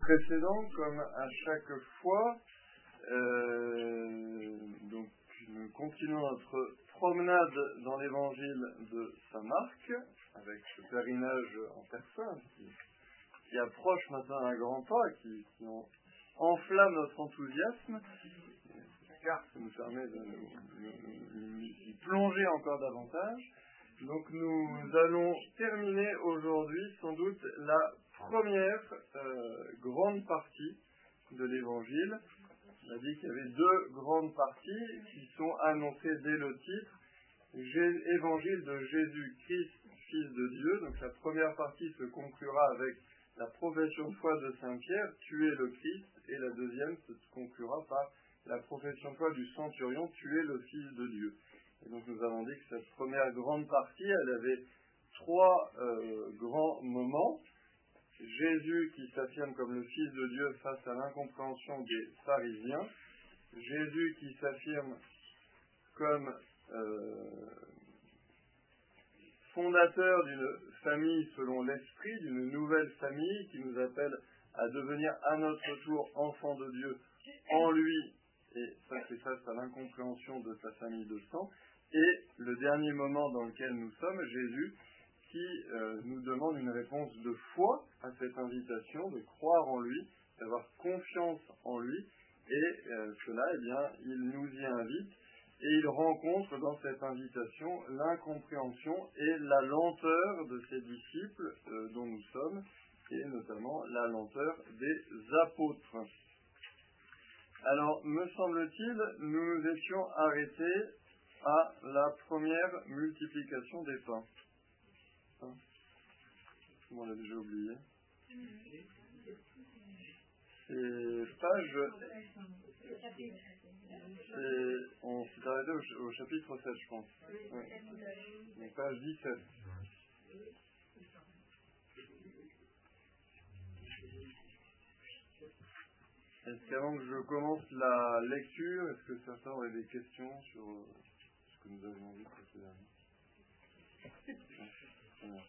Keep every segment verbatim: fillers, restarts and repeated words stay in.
précédent, comme à chaque fois, euh, donc nous continuons notre promenade dans l'évangile de saint Marc, avec ce pèlerinage en personne qui, qui approche maintenant à grands pas, qui, qui enflamme notre enthousiasme. Cette carte nous permet de nous plonger encore davantage. Donc nous allons terminer aujourd'hui sans doute la première euh, grande partie de l'évangile. On a dit qu'il y avait deux grandes parties qui sont annoncées dès le titre. Gé- Évangile de Jésus-Christ, Fils de Dieu. Donc la première partie se conclura avec la profession de foi de Saint-Pierre, tu es le Christ, et la deuxième se conclura par la profession de foi du centurion, tu es le Fils de Dieu. Et donc nous avons dit que cette première grande partie, elle avait trois euh, grands moments. Jésus qui s'affirme comme le Fils de Dieu face à l'incompréhension des pharisiens. Jésus qui s'affirme comme euh, fondateur d'une famille selon l'esprit, d'une nouvelle famille qui nous appelle à devenir à notre tour enfants de Dieu en lui. Et ça, c'est face à l'incompréhension de sa famille de sang. Et le dernier moment dans lequel nous sommes, Jésus qui euh, nous demande une réponse de foi à cette invitation, de croire en lui, d'avoir confiance en lui, et euh, cela, eh bien, il nous y invite, et il rencontre dans cette invitation l'incompréhension et la lenteur de ses disciples euh, dont nous sommes, et notamment la lenteur des apôtres. Alors, me semble-t-il, nous nous étions arrêtés à la première multiplication des pains. Hein, on l'a déjà oublié. C'est page... C'est, on s'est arrêté au, au chapitre sept, je pense. Ouais. Donc, page dix-sept. Est-ce qu'avant que je commence la lecture, est-ce que certains auraient des questions sur ce que nous avions vu précédemment? Voilà.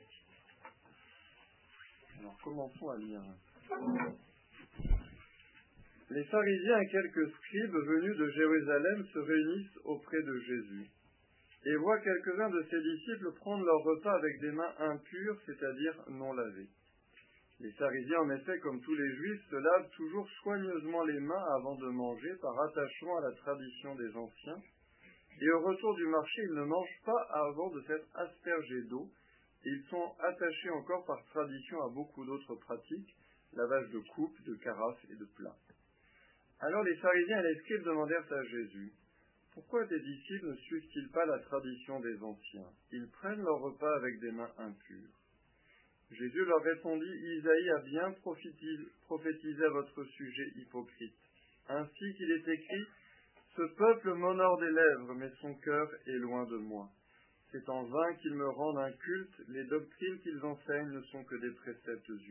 Alors commençons à lire. Les pharisiens et quelques scribes venus de Jérusalem se réunissent auprès de Jésus et voient quelques-uns de ses disciples prendre leur repas avec des mains impures, c'est-à-dire non lavées. Les pharisiens, en effet, comme tous les juifs, se lavent toujours soigneusement les mains avant de manger par attachement à la tradition des anciens, et au retour du marché, ils ne mangent pas avant de s'être aspergés d'eau, et ils sont attachés encore par tradition à beaucoup d'autres pratiques, lavage de coupes, de carafes et de plats. Alors les pharisiens et les scribes demandèrent à Jésus, « Pourquoi tes disciples ne suivent-ils pas la tradition des anciens? Ils prennent leur repas avec des mains impures. » Jésus leur répondit, « Isaïe a bien prophétisé à votre sujet hypocrite. Ainsi qu'il est écrit, « Ce peuple m'honore des lèvres, mais son cœur est loin de moi. C'est en vain qu'ils me rendent un culte, les doctrines qu'ils enseignent ne sont que des préceptes humains. »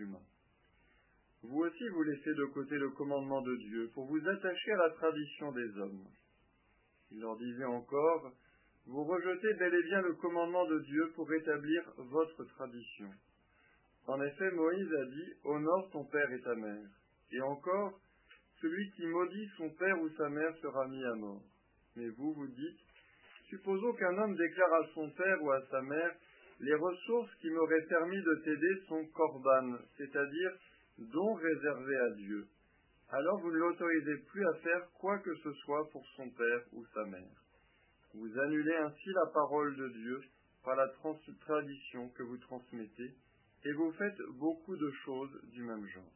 Vous aussi vous laissez de côté le commandement de Dieu pour vous attacher à la tradition des hommes. Il leur disait encore, « Vous rejetez bel et bien le commandement de Dieu pour rétablir votre tradition. En effet, Moïse a dit, « Honore ton père et ta mère. » Et encore, « Celui qui maudit son père ou sa mère sera mis à mort. » Mais vous, vous dites, « Supposons qu'un homme déclare à son père ou à sa mère, « Les ressources qui m'auraient permis de t'aider sont korban, c'est-à-dire dons réservés à Dieu. » Alors vous ne l'autorisez plus à faire quoi que ce soit pour son père ou sa mère. Vous annulez ainsi la parole de Dieu par la trans- tradition que vous transmettez, et vous faites beaucoup de choses du même genre.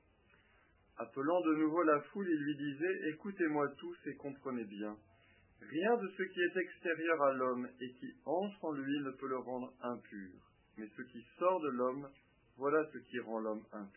Appelant de nouveau la foule, il lui disait, « Écoutez-moi tous et comprenez bien. Rien de ce qui est extérieur à l'homme et qui entre en lui ne peut le rendre impur. Mais ce qui sort de l'homme, voilà ce qui rend l'homme impur. »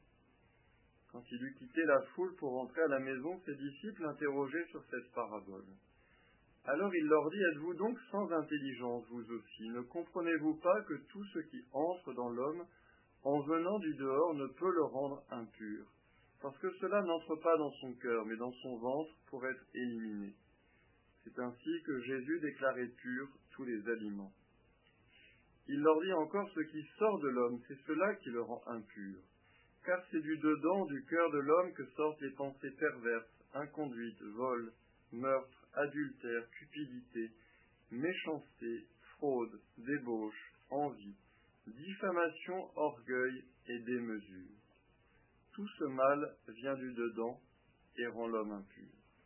Quand il eut quitté la foule pour rentrer à la maison, ses disciples l'interrogeaient sur cette parabole. Alors il leur dit, « Êtes-vous donc sans intelligence, vous aussi? Ne comprenez-vous pas que tout ce qui entre dans l'homme, en venant du dehors, ne peut le rendre impur, parce que cela n'entre pas dans son cœur, mais dans son ventre pour être éliminé. C'est ainsi que Jésus déclarait purs tous les aliments. Il leur dit encore, ce qui sort de l'homme, c'est cela qui le rend impur. car c'est du dedans du cœur de l'homme que sortent les pensées perverses, inconduites, vol, meurtre, adultère, cupidité, méchanceté, fraude, débauche, envie, diffamation, orgueil et démesure. Tout ce mal vient du dedans et rend l'homme impur.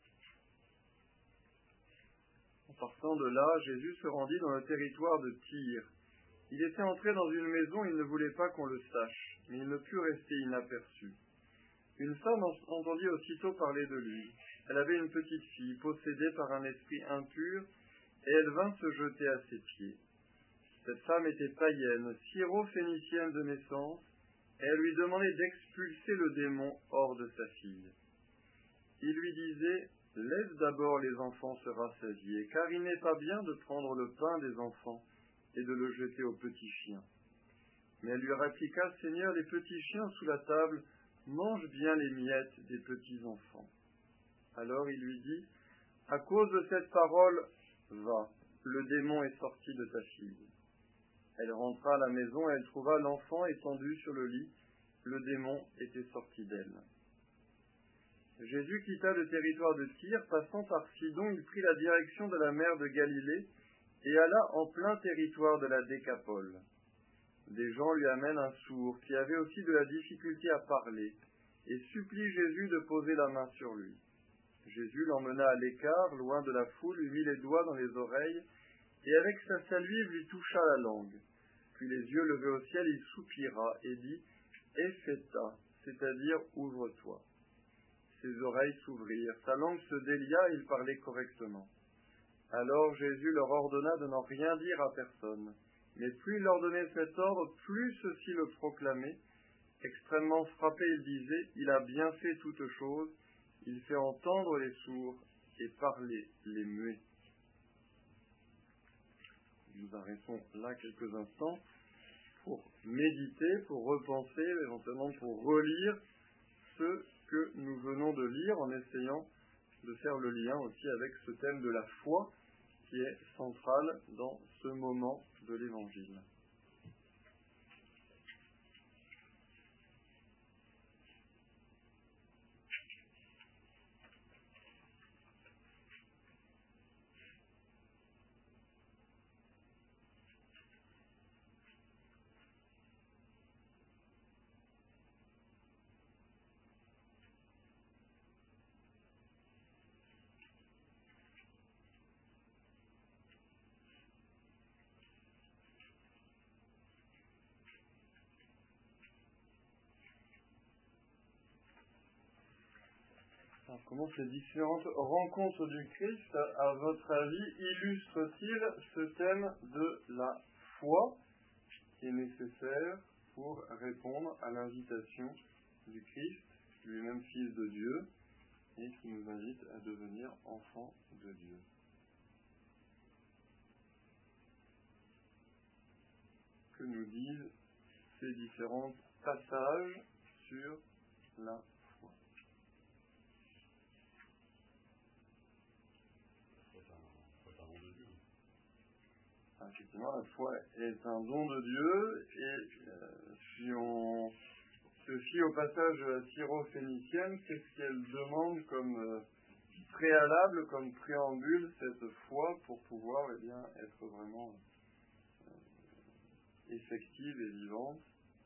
En partant de là, Jésus se rendit dans le territoire de Tyr. Il était entré dans une maison, il ne voulait pas qu'on le sache, mais il ne put rester inaperçu. Une femme entendit aussitôt parler de lui. Elle avait une petite fille, possédée par un esprit impur, et elle vint se jeter à ses pieds. Cette femme était païenne, syro-phénicienne de naissance, et elle lui demandait d'expulser le démon hors de sa fille. Il lui disait « Laisse d'abord les enfants se rassasier, car il n'est pas bien de prendre le pain des enfants et de le jeter aux petits chiens. » Mais elle lui répliqua « Seigneur, les petits chiens sous la table mangent bien les miettes des petits enfants. » Alors il lui dit « À cause de cette parole, va, le démon est sorti de ta fille. » Elle rentra à la maison et elle trouva l'enfant étendu sur le lit. Le démon était sorti d'elle. Jésus quitta le territoire de Tyr, passant par Sidon, il prit la direction de la mer de Galilée et alla en plein territoire de la Décapole. Des gens lui amènent un sourd qui avait aussi de la difficulté à parler et supplie Jésus de poser la main sur lui. Jésus l'emmena à l'écart, loin de la foule, lui mit les doigts dans les oreilles et avec sa salive lui toucha la langue. Puis les yeux levés au ciel, il soupira et dit « Epheta », c'est-à-dire « ouvre-toi ». Ses oreilles s'ouvrirent, sa langue se délia et il parlait correctement. Alors Jésus leur ordonna de n'en rien dire à personne. Mais plus il leur donnait cet ordre, plus ceux-ci le proclamaient. Extrêmement frappé, il disait « Il a bien fait toutes choses, il fait entendre les sourds et parler les muets. » Nous arrêtons là quelques instants pour méditer, pour repenser, éventuellement pour relire ce que nous venons de lire, en essayant de faire le lien aussi avec ce thème de la foi qui est central dans ce moment de l'Évangile. Alors, comment ces différentes rencontres du Christ, à votre avis, illustrent-ils ce thème de la foi qui est nécessaire pour répondre à l'invitation du Christ, lui-même Fils de Dieu, et qui nous invite à devenir enfants de Dieu? Que nous disent ces différents passages sur la foi? Effectivement, la foi est un don de Dieu, et euh, si on se fie au passage de la syro-phénicienne, qu'est-ce qu'elle demande comme euh, préalable, comme préambule, cette foi, pour pouvoir eh bien, être vraiment euh, effective et vivante?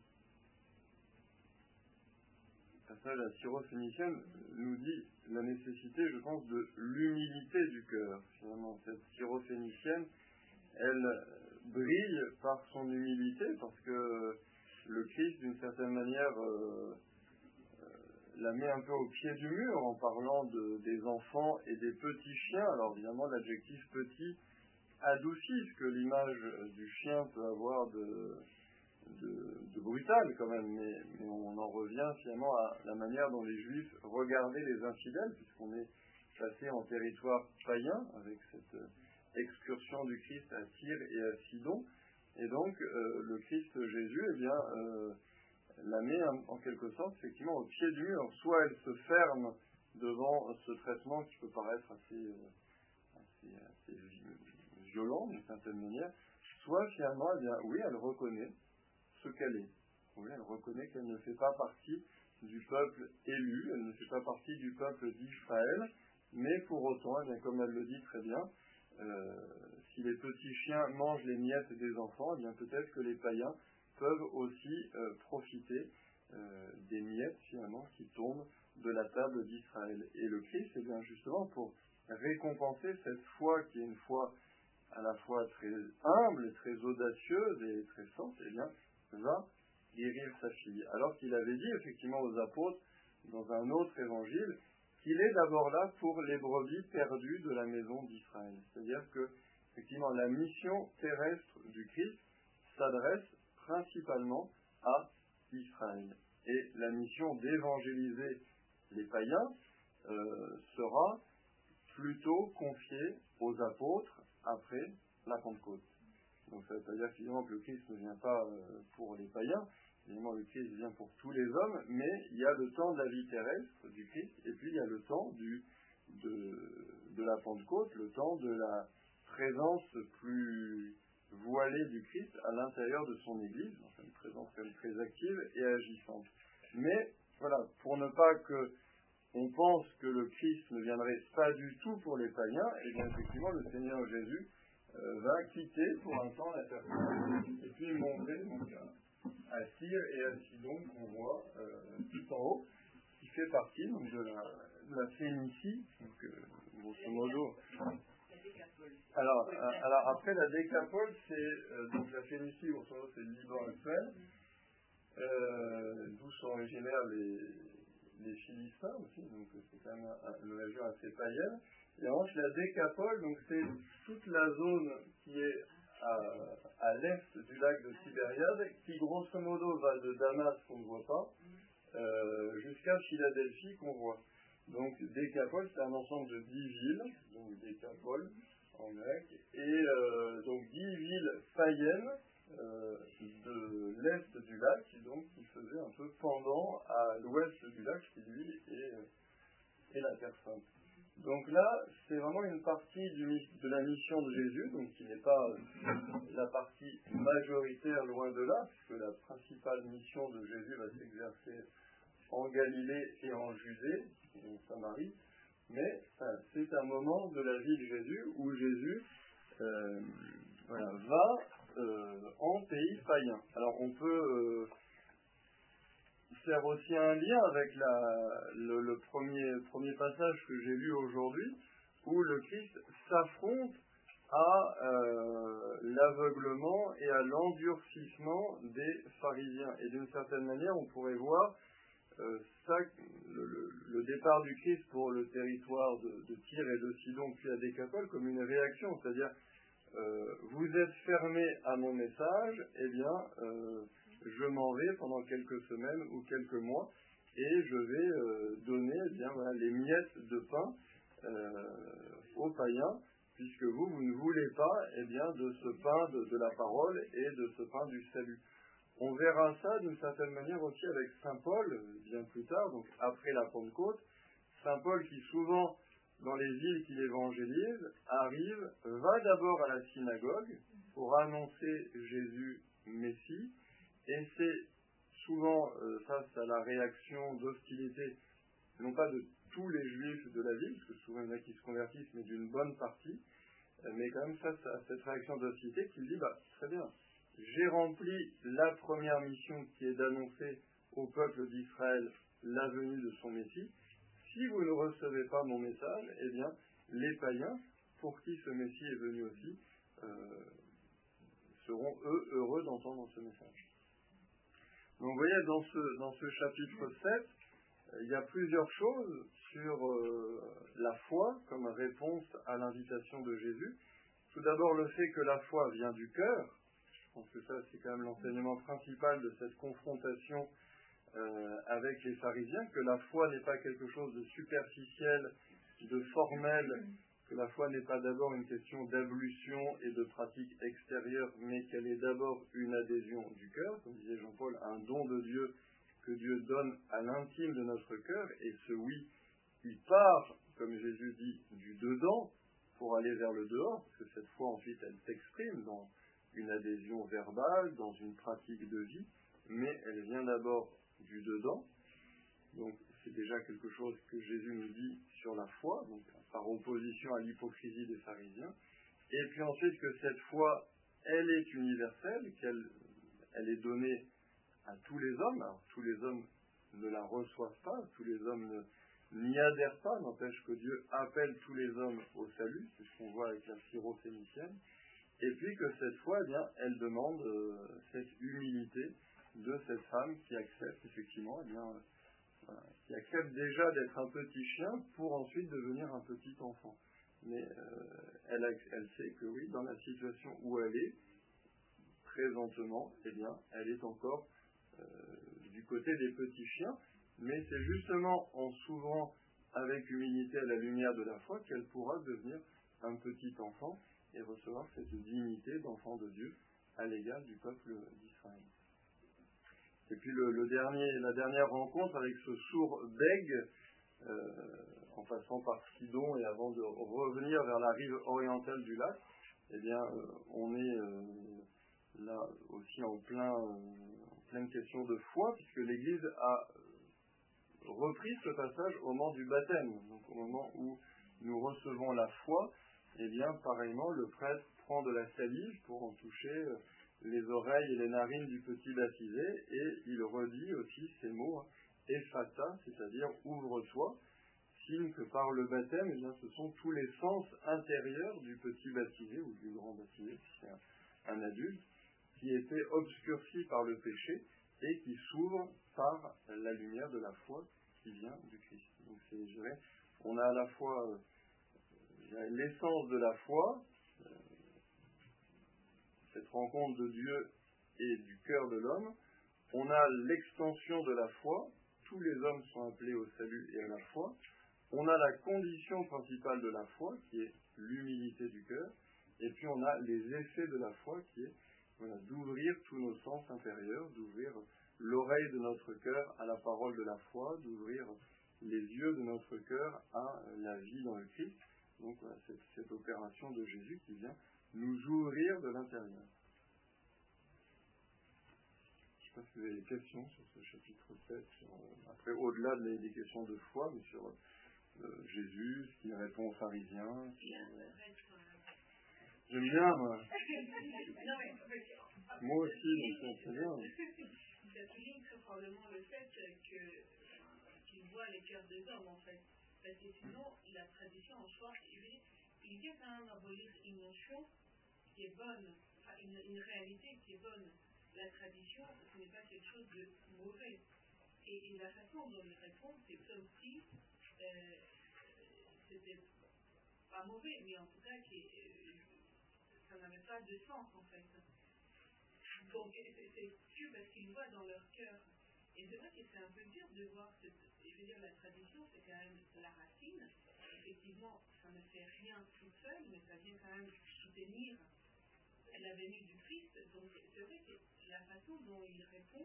Le passage de la syro-phénicienne nous dit la nécessité, je pense, de l'humilité du cœur. Finalement, cette syro-phénicienne, elle brille par son humilité, parce que le Christ, d'une certaine manière, euh, euh, la met un peu au pied du mur en parlant de, des enfants et des petits chiens. Alors évidemment, l'adjectif petit adoucit ce que l'image du chien peut avoir de, de, de brutal quand même, mais, mais on en revient finalement à la manière dont les Juifs regardaient les infidèles, puisqu'on est passé en territoire païen avec cette excursion du Christ à Tyr et à Sidon, et donc euh, le Christ Jésus eh bien, euh, la met en, en quelque sorte effectivement au pied du mur. Soit elle se ferme devant ce traitement qui peut paraître assez, euh, assez, assez violent d'une certaine manière, soit finalement eh bien, oui, elle reconnaît ce qu'elle est, oui, elle reconnaît qu'elle ne fait pas partie du peuple élu, elle ne fait pas partie du peuple d'Israël, mais pour autant, eh bien, comme elle le dit très bien, euh, si les petits chiens mangent les miettes des enfants, eh bien peut-être que les païens peuvent aussi euh, profiter euh, des miettes finalement qui tombent de la table d'Israël. Et le Christ, eh bien justement pour récompenser cette foi qui est une foi à la fois très humble, très audacieuse et très forte, eh bien va guérir sa fille. Alors qu'il avait dit effectivement aux apôtres dans un autre évangile qu'il est d'abord là pour les brebis perdues de la maison d'Israël. C'est-à-dire que effectivement la mission terrestre du Christ s'adresse principalement à Israël. Et la mission d'évangéliser les païens euh, sera plutôt confiée aux apôtres après la Pentecôte. Donc ça ne veut pas dire évidemment que le Christ ne vient pas euh, pour les païens, évidemment le Christ vient pour tous les hommes, mais il y a le temps de la vie terrestre du Christ, et puis il y a le temps du, de, de la Pentecôte, le temps de la présence plus voilée du Christ à l'intérieur de son Église, enfin une présence quand même très active et agissante. Mais voilà, pour ne pas que on pense que le Christ ne viendrait pas du tout pour les païens, et bien effectivement le Seigneur Jésus euh, va quitter pour un temps la terre et puis monter donc, à, à Tyr et à Sidon qu'on voit euh, tout en haut, qui fait partie donc, de, la, de la Phénicie, donc euh, grosso modo. Alors, euh, alors après la Décapole, c'est euh, donc la Phénicie, grosso modo c'est le Liban actuel, euh, d'où sont originaires les les Philistins aussi, donc c'est quand même un, une région assez païenne. Et en revanche, la Décapole, donc c'est toute la zone qui est à, à l'est du lac de Tibériade, qui grosso modo va de Damas, qu'on ne voit pas, euh, jusqu'à Philadelphie, qu'on voit. Donc Décapole, c'est un ensemble de dix villes, donc Décapole en grec, et euh, donc dix villes païennes, Euh, de l'est du lac, donc qui faisait un peu pendant à l'ouest du lac, qui lui est, est la Terre Sainte. Donc là, c'est vraiment une partie du, de la mission de Jésus, donc qui n'est pas la partie majoritaire loin de là, puisque la principale mission de Jésus va s'exercer en Galilée et en Judée, en Samarie, mais enfin, c'est un moment de la vie de Jésus où Jésus euh, voilà, va Euh, en pays païen. Alors on peut euh, faire aussi un lien avec la, le, le premier, premier passage que j'ai lu aujourd'hui, où le Christ s'affronte à euh, l'aveuglement et à l'endurcissement des pharisiens. Et d'une certaine manière, on pourrait voir euh, ça, le, le, le départ du Christ pour le territoire de, de Tyr et de Sidon, puis à Décapole, comme une réaction, c'est-à-dire Euh, vous êtes fermé à mon message, eh bien, euh, je m'en vais pendant quelques semaines ou quelques mois et je vais euh, donner eh bien, voilà, les miettes de pain euh, aux païens, puisque vous, vous ne voulez pas eh bien, de ce pain de, de la parole et de ce pain du salut. On verra ça d'une certaine manière aussi avec Saint Paul, bien plus tard, donc après la Pentecôte. Saint Paul qui souvent dans les villes qu'il évangélise, arrive, va d'abord à la synagogue pour annoncer Jésus Messie, et c'est souvent euh, face à la réaction d'hostilité, non pas de tous les juifs de la ville, parce que souvent il y en a qui se convertissent, mais d'une bonne partie, euh, mais quand même face à cette réaction d'hostilité, qu'il dit, bah, très bien, j'ai rempli la première mission qui est d'annoncer au peuple d'Israël la venue de son Messie. Si vous ne recevez pas mon message, eh bien, les païens, pour qui ce Messie est venu aussi, euh, seront eux heureux d'entendre ce message. Donc, vous voyez, dans ce, dans ce chapitre sept, il y a plusieurs choses sur euh, la foi comme réponse à l'invitation de Jésus. Tout d'abord, le fait que la foi vient du cœur. Je pense que ça, c'est quand même l'enseignement principal de cette confrontation Euh, avec les pharisiens, que la foi n'est pas quelque chose de superficiel, de formel, que la foi n'est pas d'abord une question d'ablution et de pratique extérieure, mais qu'elle est d'abord une adhésion du cœur, comme disait Jean-Paul, un don de Dieu que Dieu donne à l'intime de notre cœur, et ce oui, il part, comme Jésus dit, du dedans pour aller vers le dehors, parce que cette foi ensuite elle s'exprime dans une adhésion verbale, dans une pratique de vie, mais elle vient d'abord du dedans. Donc c'est déjà quelque chose que Jésus nous dit sur la foi, donc par opposition à l'hypocrisie des pharisiens. Et puis ensuite que cette foi, elle est universelle, qu'elle elle est donnée à tous les hommes. Alors tous les hommes ne la reçoivent pas, tous les hommes ne, n'y adhèrent pas, n'empêche que Dieu appelle tous les hommes au salut, c'est ce qu'on voit avec la syrophénicienne. Et puis que cette foi, eh bien, elle demande euh, cette humilité de cette femme qui accepte effectivement, eh bien, euh, voilà, qui accepte déjà d'être un petit chien pour ensuite devenir un petit enfant. Mais euh, elle, elle sait que oui, dans la situation où elle est, présentement, eh bien, elle est encore euh, du côté des petits chiens, mais c'est justement en s'ouvrant avec humilité à la lumière de la foi qu'elle pourra devenir un petit enfant et recevoir cette dignité d'enfant de Dieu à l'égal du peuple d'Israël. Et puis le, le dernier, la dernière rencontre avec ce sourd bègue, euh, en passant par Sidon et avant de revenir vers la rive orientale du lac, eh bien, euh, on est euh, là aussi en, plein, euh, en pleine question de foi, puisque l'Église a repris ce passage au moment du baptême, donc au moment où nous recevons la foi. Eh bien, pareillement, le prêtre prend de la salive pour en toucher les oreilles et les narines du petit baptisé, et il redit aussi ces mots, ephata, c'est-à-dire ouvre-toi, signe que par le baptême, eh bien, ce sont tous les sens intérieurs du petit baptisé, ou du grand baptisé, si c'est un, un adulte, qui étaient obscurcis par le péché, et qui s'ouvrent par la lumière de la foi qui vient du Christ. Donc, c'est, je dirais, on a à la fois euh, l'essence de la foi, euh, cette rencontre de Dieu et du cœur de l'homme. On a l'extension de la foi. Tous les hommes sont appelés au salut et à la foi. On a la condition principale de la foi, qui est l'humilité du cœur. Et puis on a les effets de la foi, qui est voilà, d'ouvrir tous nos sens intérieurs, d'ouvrir l'oreille de notre cœur à la parole de la foi, d'ouvrir les yeux de notre cœur à la vie dans le Christ. Donc voilà, cette, cette opération de Jésus qui vient nous ouvrir de l'intérieur. Je ne sais pas si vous avez des questions sur ce chapitre sept, sur, euh, après au-delà des, des questions de foi, mais sur euh, Jésus, ce qu'il répond aux pharisiens. Sur, euh... J'aime bien, moi. Moi aussi, donc c'est bien. Ça souligne très probablement le fait que, qu'il voit les cœurs des hommes, en fait. Parce que sinon, la tradition en soi, il vient quand même abolir une notion qui est bonne, enfin une, une réalité qui est bonne. La tradition, ce n'est pas quelque chose de mauvais. Et, et la façon dont il répond, c'est comme si euh, c'était pas mauvais, mais en tout cas, qui, euh, ça n'avait pas de sens, en fait. Donc, c'est, c'est sûr parce qu'ils voient dans leur cœur. Et c'est vrai que c'est un peu dur de voir, cette, je veux dire, la tradition, c'est quand même la racine. Effectivement, ça ne fait rien tout seul, mais ça vient quand même soutenir la venue du Christ. Donc, c'est vrai que la façon dont il répond...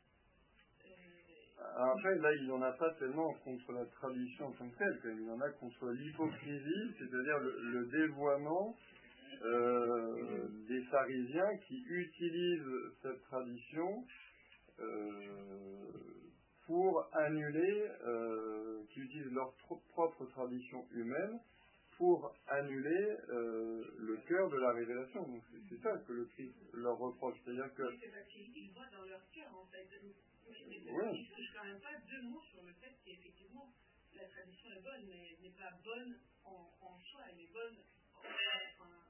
Euh... Après, là, il n'en a pas tellement contre la tradition en tant que telle, quand même. Il en a contre l'hypocrisie, c'est-à-dire le, le dévoiement euh, des pharisiens qui utilisent cette tradition euh, pour annuler, euh, qui utilisent leur tro- propre tradition humaine pour annuler euh, le cœur de la révélation. Donc c'est, c'est ça que le Christ leur reproche. C'est-à-dire que... C'est parce qu'ils voient dans leur cœur, en fait. Mais, mais oui. Ils ne touchent quand même pas deux mots sur le fait qu'effectivement, la tradition est bonne, mais elle n'est pas bonne en, en soi, elle est bonne en... en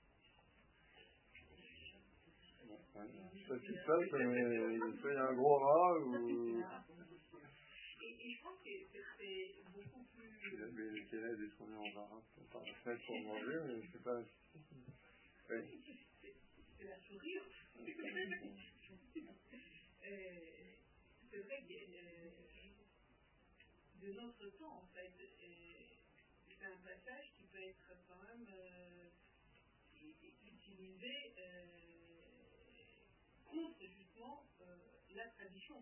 Ouais, je sais pas ce qui se passe, mais il y a un gros rat ou... Et, et je pense que c'est, c'est beaucoup plus... Il avait les télés descendues en varat par la fenêtre pour manger, mais je sais pas... Oui. C'est, c'est la souris. euh, c'est vrai que euh, de notre temps, en fait, euh, c'est un passage qui peut être quand même euh, utilisé euh, contre justement euh, la tradition.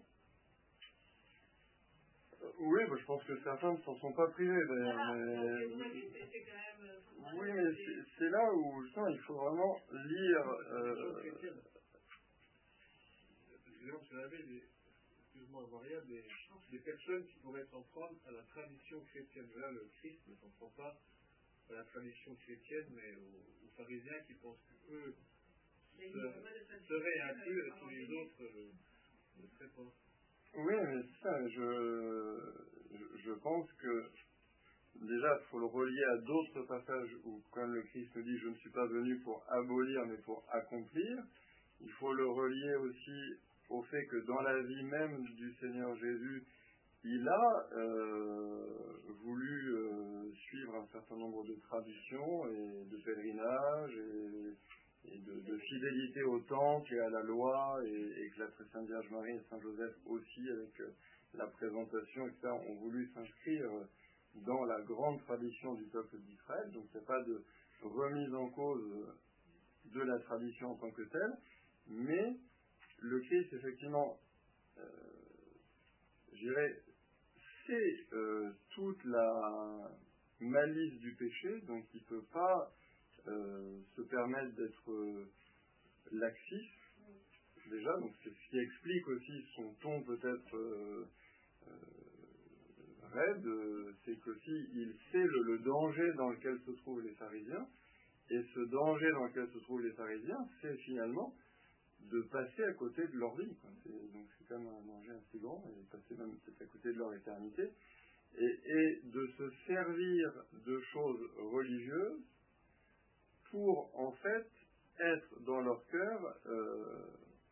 Oui, bah, je pense que certains ne s'en sont pas privés d'ailleurs. Ah, mais... donc, vous voyez, c'est, c'est quand même... Oui, mais c'est, c'est là où justement il faut vraiment lire. Euh, excusez-moi, monsieur l'abbé, des, excuse-moi, variable, des, des personnes qui pourraient s'en prendre à la tradition chrétienne. Là, le Christ ne s'en prend pas à la tradition chrétienne, mais aux, aux pharisiens qui pensent qu'eux seraient inclus et tous les autres euh, ne seraient pas. Oui, mais c'est ça, je, je, je pense que déjà, il faut le relier à d'autres passages où, comme le Christ nous dit, je ne suis pas venu pour abolir, mais pour accomplir. Il faut le relier aussi au fait que dans la vie même du Seigneur Jésus, il a euh, voulu euh, suivre un certain nombre de traditions et de pèlerinages et, et de, de fidélité au temple et à la loi, et, et que la très Sainte Vierge Marie et Saint Joseph aussi, avec euh, la présentation, et cetera, ont voulu s'inscrire dans la grande tradition du peuple d'Israël. Donc il n'y a pas de remise en cause de la tradition en tant que telle, mais le Christ, effectivement, euh, je dirais, c'est euh, toute la malice du péché, donc il ne peut pas euh, se permettre d'être euh, laxiste, déjà, donc c'est ce qui explique aussi son ton peut-être euh, euh, raide, euh, c'est qu'aussi il sait le, le danger dans lequel se trouvent les pharisiens, et ce danger dans lequel se trouvent les pharisiens, c'est finalement de passer à côté de leur vie, quoi. C'est, donc c'est quand même un danger assez grand, et passer même peut-être à côté de leur éternité, et, et de se servir de choses religieuses pour en fait être dans leur cœur euh,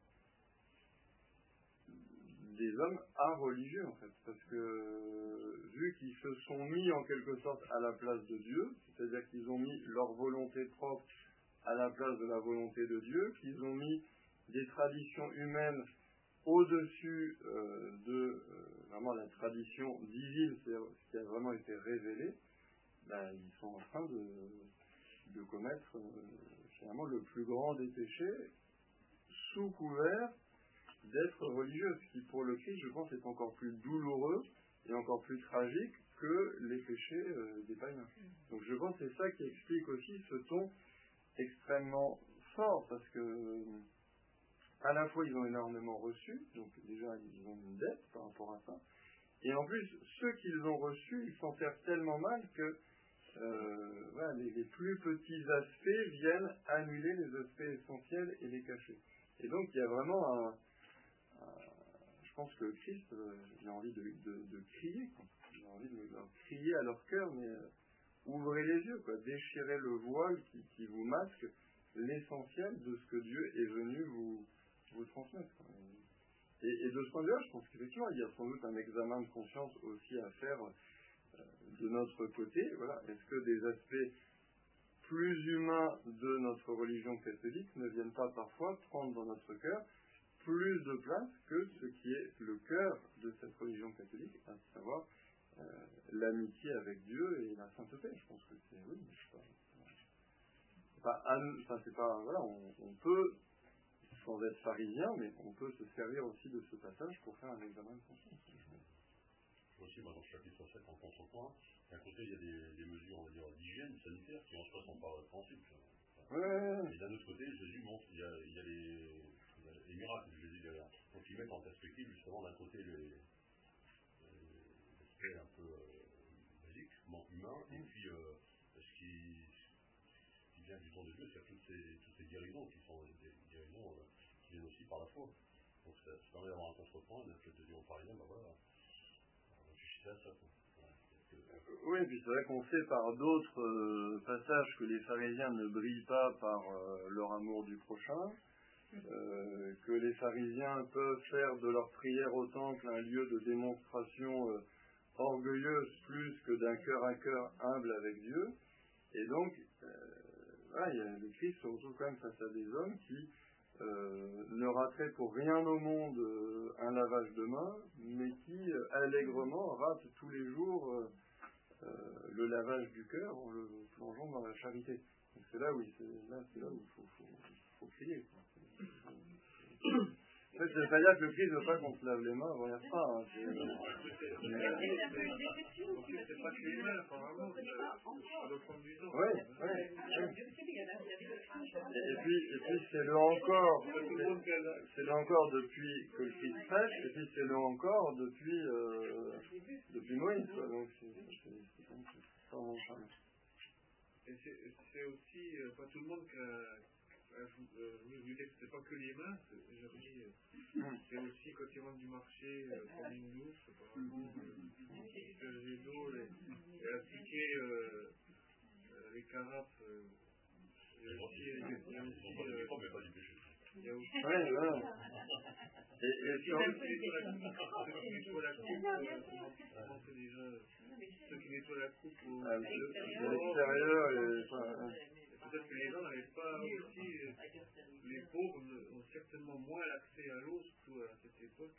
des hommes areligieux, en fait, parce que vu qu'ils se sont mis en quelque sorte à la place de Dieu, c'est-à-dire qu'ils ont mis leur volonté propre à la place de la volonté de Dieu, qu'ils ont mis des traditions humaines au-dessus euh, de euh, vraiment la tradition divine, c'est-à-dire ce qui a vraiment été révélé, ben, ils sont en train de, de commettre euh, finalement le plus grand des péchés sous couvert d'être religieux, ce qui pour le Christ, je pense, est encore plus douloureux et encore plus tragique que les péchés euh, des païens. Donc je pense que c'est ça qui explique aussi ce ton extrêmement fort, parce que à la fois ils ont énormément reçu, donc déjà ils ont une dette par rapport à ça, et en plus ceux qu'ils ont reçus, ils s'en servent tellement mal que euh, voilà, les, les plus petits aspects viennent annuler les aspects essentiels et les cacher. Et donc il y a vraiment un, un je pense que le Christ, euh, il a envie de, de, de crier, quoi. Il a envie de leur crier à leur cœur, mais euh, ouvrez les yeux, quoi, déchirez le voile qui, qui vous masque l'essentiel de ce que Dieu est venu vous, vous transmettre, quoi. Et, et de ce point de vue-là, je pense qu'effectivement, il y a sans doute un examen de conscience aussi à faire euh, de notre côté. Voilà. Est-ce que des aspects plus humains de notre religion catholique ne viennent pas parfois prendre dans notre cœur plus de place que ce qui est le cœur de cette religion catholique, à savoir euh, l'amitié avec Dieu et la sainteté. Je pense que c'est, oui, c'est pas, c'est pas, enfin, c'est pas, voilà, on, on peut, sans être pharisien, mais on peut se servir aussi de ce passage pour faire un examen de conscience. Aussi, moi, dans le chapitre sept, en contrepoint, d'un côté, il y a des, des mesures, on va dire, d'hygiène sanitaire qui en soi sont pas répréhensibles. Ouais, ouais, ouais. Et d'un autre côté, Jésus montre, il y a, il y a les, il y a les miracles de Jésus derrière. Donc, ils mettent en perspective, justement, d'un côté, les, l'aspect un peu euh, basiquement humain, et puis euh, ce, qui, ce qui vient du don de Dieu, c'est toutes ces, toutes ces guérisons qui sont des guérisons euh, qui viennent aussi par la foi. Donc, ça, ça permet d'avoir un contrepoint, d'être de dire aux pharisiens, ben voilà, réfléchissez à ça, quoi. Oui, puis c'est vrai qu'on sait par d'autres euh, passages que les pharisiens ne brillent pas par euh, leur amour du prochain, euh, que les pharisiens peuvent faire de leur prière au temple un lieu de démonstration euh, orgueilleuse plus que d'un cœur à cœur humble avec Dieu. Et donc, euh, voilà, il y a, le Christ se retrouve quand même face à des hommes qui euh, ne rateraient pour rien au monde euh, un lavage de mains, mais qui euh, allègrement ratent tous les jours euh, Euh, le lavage du cœur en le plongeant dans la charité. Donc c'est là où il, c'est là, c'est là où il faut, faut, faut crier, quoi. En fait, ça veut pas dire que le Christ ne veut pas qu'on se lave les mains avant les repas. Hein. C'est, C'est un peu une déception. En plus, c'est pas que les mains, apparemment, ça doit prendre du temps. Oui, oui. Et, et puis, et puis c'est le encore, c'est, c'est le encore depuis que le Christ prêche, et puis c'est le encore depuis, euh, depuis Moïse. Quoi. Donc c'est, c'est, c'est comme ça. Ça, on en parle. Et c'est, c'est aussi, euh, pas tout le monde qui a... Euh, je voulais dire que c'est pas que les mains, c'est, dit, euh, c'est aussi quand ils rentrent du marché, euh, prendre une douche, apparemment, euh, faire des d'eau, et, et appliquer euh, euh, les carafes. Euh, il y a aussi, il y a aussi, il y a aussi, ouais, voilà. Et, et ceux qui nettoient la coupe, comment c'est déjà, ceux qui nettoient la coupe au à l'extérieur, et, enfin, peut-être que les gens n'avaient pas aussi, les pauvres ont certainement moins accès à l'eau, surtout à cette époque.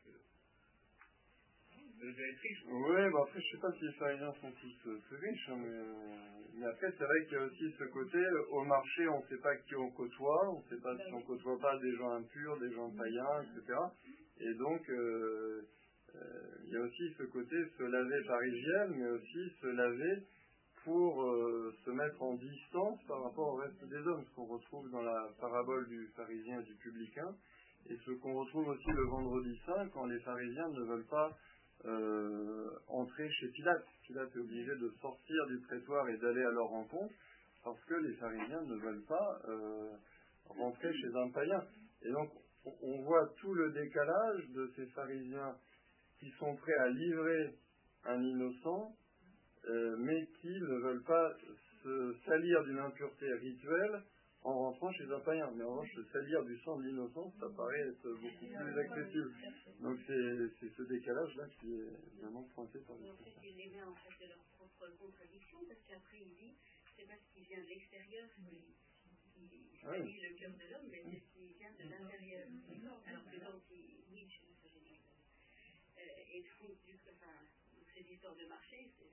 Vous devez être riche. Oui, bah après, je sais pas si les pharisiens sont tous euh, plus riches, hein, mais, euh, mais après, c'est vrai qu'il y a aussi ce côté, au marché, on ne sait pas qui on côtoie, on ne sait pas si on côtoie pas des gens impurs, des gens païens, et cetera. Et donc, euh, euh, il y a aussi ce côté, se laver par hygiène, mais aussi se laver pour euh, se mettre en distance par rapport au reste des hommes, ce qu'on retrouve dans la parabole du pharisien et du publicain, et ce qu'on retrouve aussi le vendredi saint, quand les pharisiens ne veulent pas euh, entrer chez Pilate. Pilate est obligé de sortir du prétoire et d'aller à leur rencontre, parce que les pharisiens ne veulent pas euh, rentrer chez un païen. Et donc, on voit tout le décalage de ces pharisiens qui sont prêts à livrer un innocent, Euh, mais qui ne veulent pas se salir d'une impureté rituelle en rentrant chez un païen. Mais en revanche, se salir du sang de l'innocence, ça paraît être beaucoup plus accessible. Donc c'est, c'est ce décalage-là qui est vraiment pointé par les En fait, il les met en fait de leur propre contradiction, parce qu'après il dit, c'est pas ce qui vient de l'extérieur qui, qui salit oui. le cœur de l'homme, mais c'est ce qui vient de l'intérieur. Alors que donc, il, oui, je sais pas, euh, et donc, du coup, enfin, cette histoire de marché, c'est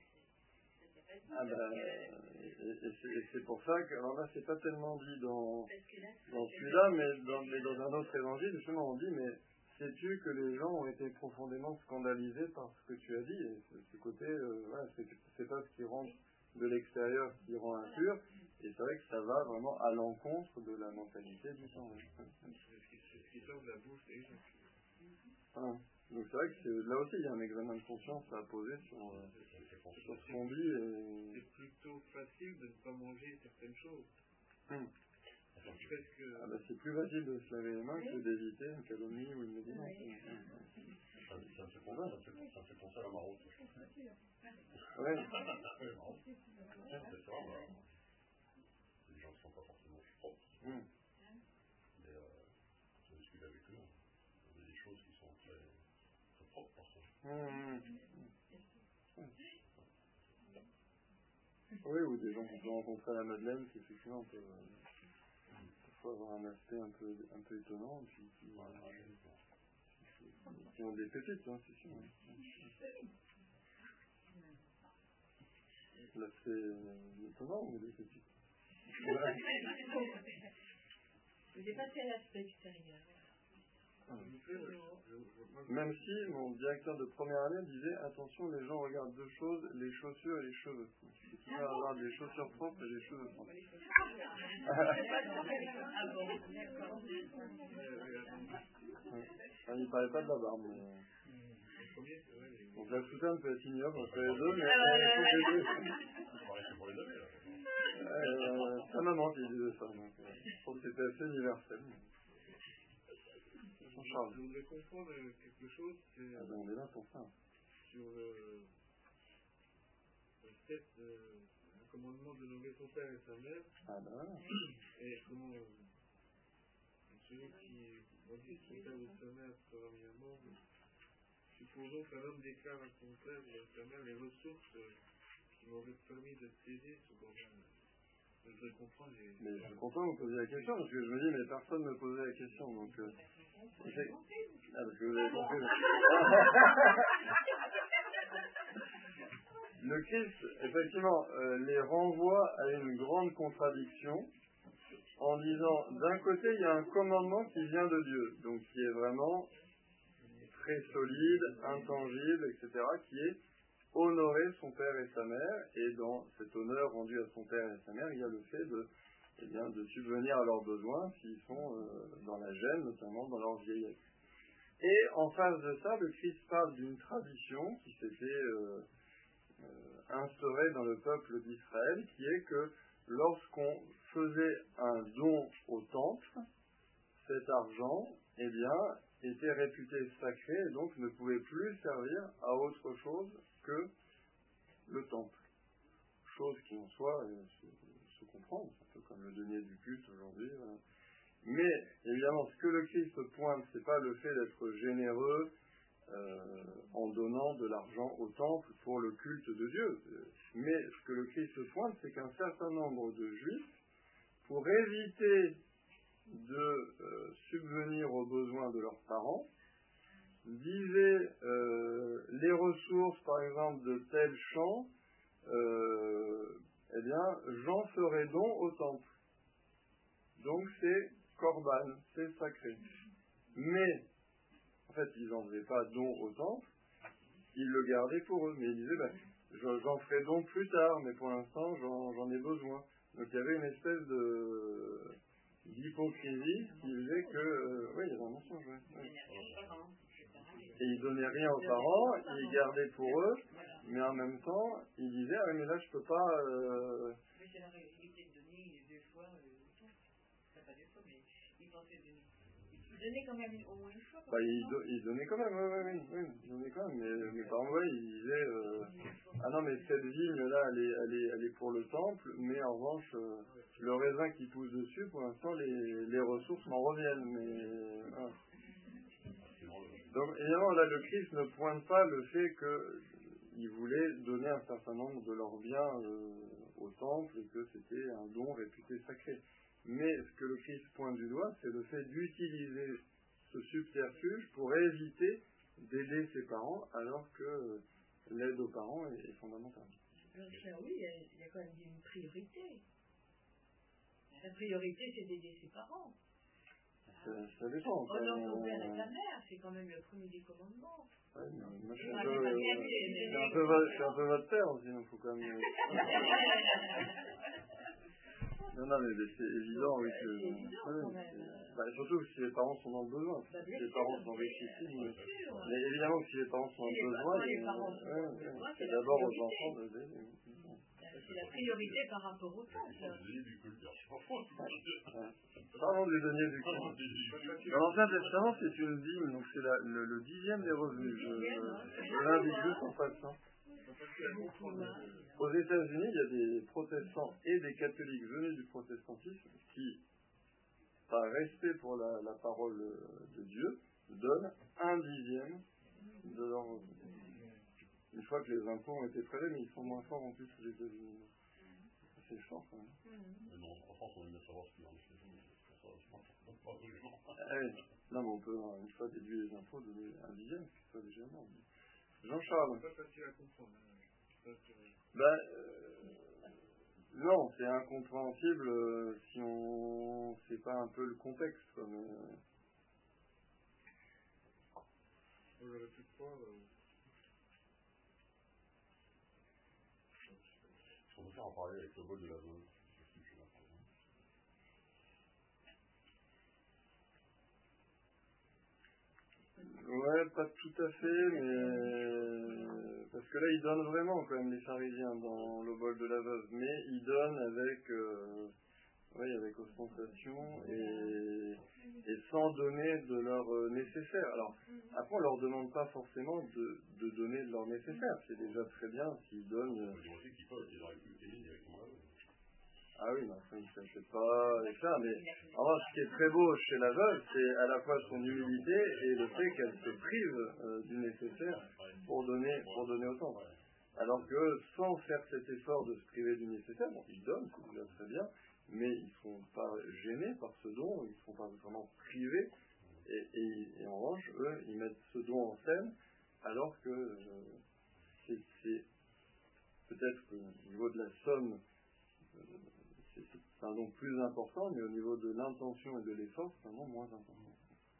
Ah ben, et, et, c'est, et c'est pour ça que, alors là, c'est pas tellement dit dans, dans celui-là, mais dans, mais dans un autre évangile, justement, on dit, mais sais-tu que les gens ont été profondément scandalisés par ce que tu as dit, et ce, ce côté, euh, voilà, c'est, c'est pas ce qui rentre de l'extérieur qui rend impur, et c'est vrai que ça va vraiment à l'encontre de la mentalité du temps. Hein. C'est ce qui sort de la bouche des gens. Ah. Donc c'est vrai que c'est, là aussi il y a un examen de conscience à poser sur, euh, sur ce qu'on dit. Et... c'est plutôt facile de ne pas manger certaines choses. Hum. Parce que... ah bah c'est plus facile de se laver les mains que d'éviter une calomnie ou une médisance. Oui. Ça, ça me fait penser, ça me fait, ça me fait penser à la marotte. Oui. C'est ça, bah, les gens ne sont pas forcément propres. Hum. Mais euh, je discute avec eux. Il y a des choses qui sont très, très propres parfois. Hum. Oui, ou des gens qu'on peut rencontrer à la Madeleine qui effectivement peuvent euh, parfois avoir un aspect un peu, un peu étonnant, et puis qui, Ouais, euh, ouais, qui, qui ont des pépites, hein, c'est sûr. Hein. L'aspect euh, étonnant ou des pépites. Ouais. Vous n'avez pas fait l'aspect extérieur. Même si mon directeur de première année disait attention, les gens regardent deux choses, les chaussures et les cheveux. Il faut toujours avoir des chaussures propres et des cheveux propres. Enfin, il ne parlait pas de la barbe. Mais... donc la soutane peut être ignoble entre les deux, mais pour les deux. euh, sa maman qui disait ça, donc euh, je trouve que c'était assez universel. Je voudrais comprendre quelque chose, c'est ah ben on est là pour ça. Sur le, le fait de, le commandement de nommer son père et sa mère. Ah ben voilà. Et comment celui qui maudit son père ou sa mère sera mis à mort. Supposons qu'un homme déclare à son père ou à sa mère les ressources qui m'auraient permis de t'aider secondaire. Je voudrais comprendre. Les... Mais je suis content de vous poser la question, parce que je me dis, mais personne ne me posait la question, donc... Euh, ah, parce que vous avez compris. Le Christ, effectivement, euh, les renvoie à une grande contradiction, en disant, d'un côté, il y a un commandement qui vient de Dieu, donc qui est vraiment très solide, intangible, et cetera, qui est honorer son père et sa mère, et dans cet honneur rendu à son père et à sa mère, il y a le fait de, eh bien, de subvenir à leurs besoins s'ils sont euh, dans la gêne, notamment dans leur vieillesse. Et en face de ça, le Christ parle d'une tradition qui s'était euh, euh, instaurée dans le peuple d'Israël, qui est que lorsqu'on faisait un don au temple, cet argent, eh bien, était réputé sacré et donc ne pouvait plus servir à autre chose que le temple. Chose qui en soi euh, se, se comprend, c'est un peu comme le denier du culte aujourd'hui. Voilà. Mais évidemment, ce que le Christ pointe, c'est pas le fait d'être généreux euh, en donnant de l'argent au temple pour le culte de Dieu. Mais ce que le Christ pointe, c'est qu'un certain nombre de Juifs, pour éviter de euh, subvenir aux besoins de leurs parents, disaient euh, les ressources, par exemple, de tel champ, euh, eh bien, j'en ferai don au temple. Donc c'est Corban, c'est sacré. Mais, en fait, ils n'en faisaient pas don au temple, ils le gardaient pour eux, mais ils disaient, ben, j'en ferai don plus tard, mais pour l'instant, j'en, j'en ai besoin. Donc il y avait une espèce de d'hypocrisie qui faisait que, euh, oui, il y avait un mensonge, ouais, ouais. Et ils donnaient rien aux parents, ils gardaient pour eux, mais en même temps, ils disaient, ah mais là je peux pas... Euh... Mais c'est la réalité de donner deux fois, euh, enfin pas deux fois, mais ils pensaient donner. Ils donnaient quand même au moins une fois. Bah, ils, do- ils donnaient quand même, oui, oui, oui, oui, ils donnaient quand même, mais mes parents, ouais, ils disaient, euh, ah non mais cette vigne-là, elle est, elle, est, elle est pour le temple, mais en revanche, euh, le raisin qui pousse dessus, pour l'instant, les, les ressources m'en reviennent, mais... Voilà. Donc, évidemment, là, le Christ ne pointe pas le fait qu'il voulait donner un certain nombre de leurs biens euh, au temple et que c'était un don réputé sacré. Mais ce que le Christ pointe du doigt, c'est le fait d'utiliser ce subterfuge pour éviter d'aider ses parents, alors que euh, l'aide aux parents est, est fondamentale. Alors, oui, il y, a, il y a quand même une priorité. La priorité, c'est d'aider ses parents. Ça, ça dépend. Honore ton père et ta mère, c'est quand même le premier des commandements. Ouais, moi, je suis un, peu, euh, c'est un, peu, vo- c'est un peu votre père aussi, donc il faut quand même... non, non, mais c'est évident, oui, que... C'est évident, quand même. Bah, surtout si les parents sont dans le besoin. Bah, si les parents sont richissimes. bien sûr. Mais évidemment que si les parents sont dans Si le les besoin, parents- les euh, parents sont ouais, dans le ouais, besoin, c'est c'est la d'abord aux priorité. enfants de d'aider. C'est la priorité par rapport au temple. Parlons du denier du culte. Dans l'Ancien Testament, c'est une dîme, donc c'est la- le, le dixième des revenus. Je, je l'indique juste en passant. Aux États-Unis, il y a des protestants et des catholiques venus du protestantisme qui, par respect pour la, la parole de Dieu, donnent un dixième de leurs revenus. Une fois que les impôts ont été prélevés, mais ils sont moins forts en plus aux États-Unis. C'est fort quand même. Mais non, en France, on aime bien savoir ce qu'il y a en États-Unis. Pour ça, je pense que pas absolument. Ah oui. Non, mais on peut, une fois déduit les impôts, donner un dixième, ce qui soit déjà énorme. Jean-Charles. C'est pas facile à comprendre. Hein. Ben, euh, non, c'est incompréhensible euh, si on ne sait pas un peu le contexte. Quoi, mais... J'aurais pu croire. Euh... On peut faire en parler avec le bol de la zone. Ouais, pas tout à fait, mais parce que là, ils donnent vraiment quand même les pharisiens dans le bol de la veuve, mais ils donnent avec, euh, oui, avec ostentation et, et sans donner de leur euh, nécessaire. Alors, après, on leur demande pas forcément de, de donner de leur nécessaire. C'est déjà très bien s'ils donnent. On peut dire aussi qu'ils peuvent, ils auraient pu aider directement là. Ah oui, mais enfin, il ne s'achète pas avec ça, mais en revanche, ce qui est très beau chez la veuve, c'est à la fois son humilité et le fait qu'elle se prive euh, du nécessaire pour donner, pour donner autant. Alors que sans faire cet effort de se priver du nécessaire, bon, ils donnent, c'est déjà très bien, mais ils ne sont pas gênés par ce don, ils ne sont pas vraiment privés, et, et, et en revanche, eux, ils mettent ce don en scène, alors que euh, c'est, c'est peut-être qu'au niveau de la somme, euh, c'est, c'est un don plus important, mais au niveau de l'intention et de l'effort, c'est un don moins important.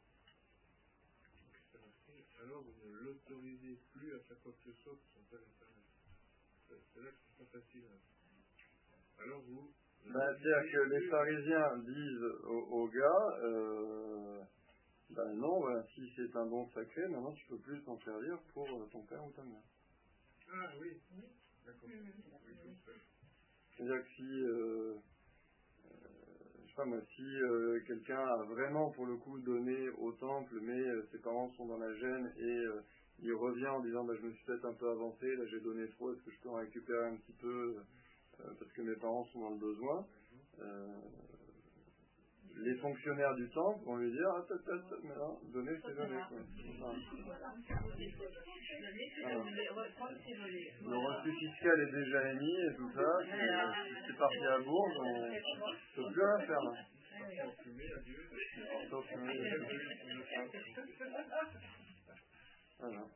Alors vous ne l'autorisez plus à faire quoi que ce soit que son Père éternel. C'est, c'est là que c'est pas facile. Alors vous... Ben, c'est-à-dire que les pharisiens disent aux, aux gars, euh, ben non, ben, si c'est un don sacré, maintenant tu peux plus t'en servir pour euh, ton père ou ta mère. Ah oui, Oui. d'accord. Mmh. Oui, comme ça. C'est-à-dire que si, euh, euh, je sais pas moi, si euh, quelqu'un a vraiment pour le coup donné au temple, mais euh, ses parents sont dans la gêne et euh, il revient en disant bah, je me suis peut-être un peu avancé, là j'ai donné trop, est-ce que je peux en récupérer un petit peu euh, parce que mes parents sont dans le besoin. Euh, les fonctionnaires du temple vont lui dire ah peut peut mais non, donner c'est donner quoi. Voilà. Le reçu fiscal est déjà émis et tout ça, c'est, c'est parti à bourge, on ne peut plus rien faire là. Sauf fumer, voilà.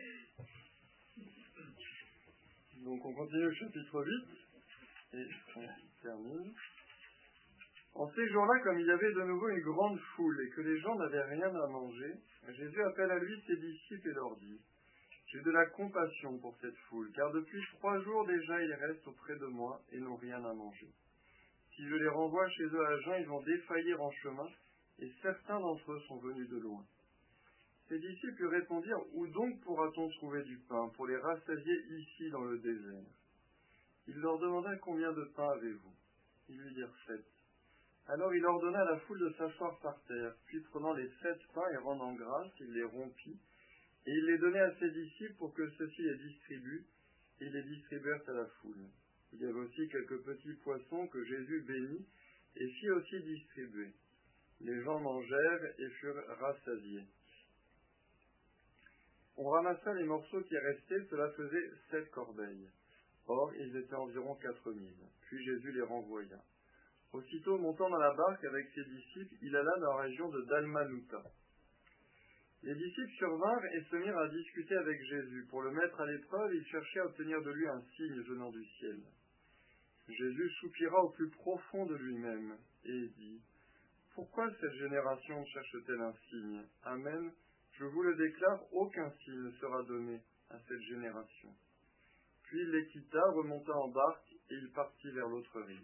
Donc on continue le chapitre huit et on termine. En ces jours-là, comme il y avait de nouveau une grande foule et que les gens n'avaient rien à manger, Jésus appelle à lui ses disciples et leur dit « J'ai de la compassion pour cette foule, car depuis trois jours déjà ils restent auprès de moi et n'ont rien à manger. Si je les renvoie chez eux à jeun, ils vont défaillir en chemin, et certains d'entre eux sont venus de loin. » Ses disciples lui répondirent « Où donc pourra-t-on trouver du pain pour les rassasier ici dans le désert ?» Il leur demanda « Combien de pain avez-vous » Ils lui dirent « Sept. » Alors il ordonna à la foule de s'asseoir par terre, puis prenant les sept pains et rendant grâce, il les rompit, et il les donnait à ses disciples pour que ceux-ci les distribuent, et ils les distribuèrent à la foule. Il y avait aussi quelques petits poissons que Jésus bénit, et fit aussi distribuer. Les gens mangèrent et furent rassasiés. On ramassa les morceaux qui restaient, cela faisait sept corbeilles. Or, ils étaient environ quatre mille. Puis Jésus les renvoya. Aussitôt, montant dans la barque avec ses disciples, il alla dans la région de Dalmanuta. Les disciples survinrent et se mirent à discuter avec Jésus. Pour le mettre à l'épreuve, ils cherchaient à obtenir de lui un signe venant du ciel. Jésus soupira au plus profond de lui-même et dit « Pourquoi cette génération cherche-t-elle un signe ? Amen, je vous le déclare, aucun signe ne sera donné à cette génération. » Puis il les quitta, remonta en barque, et il partit vers l'autre rive.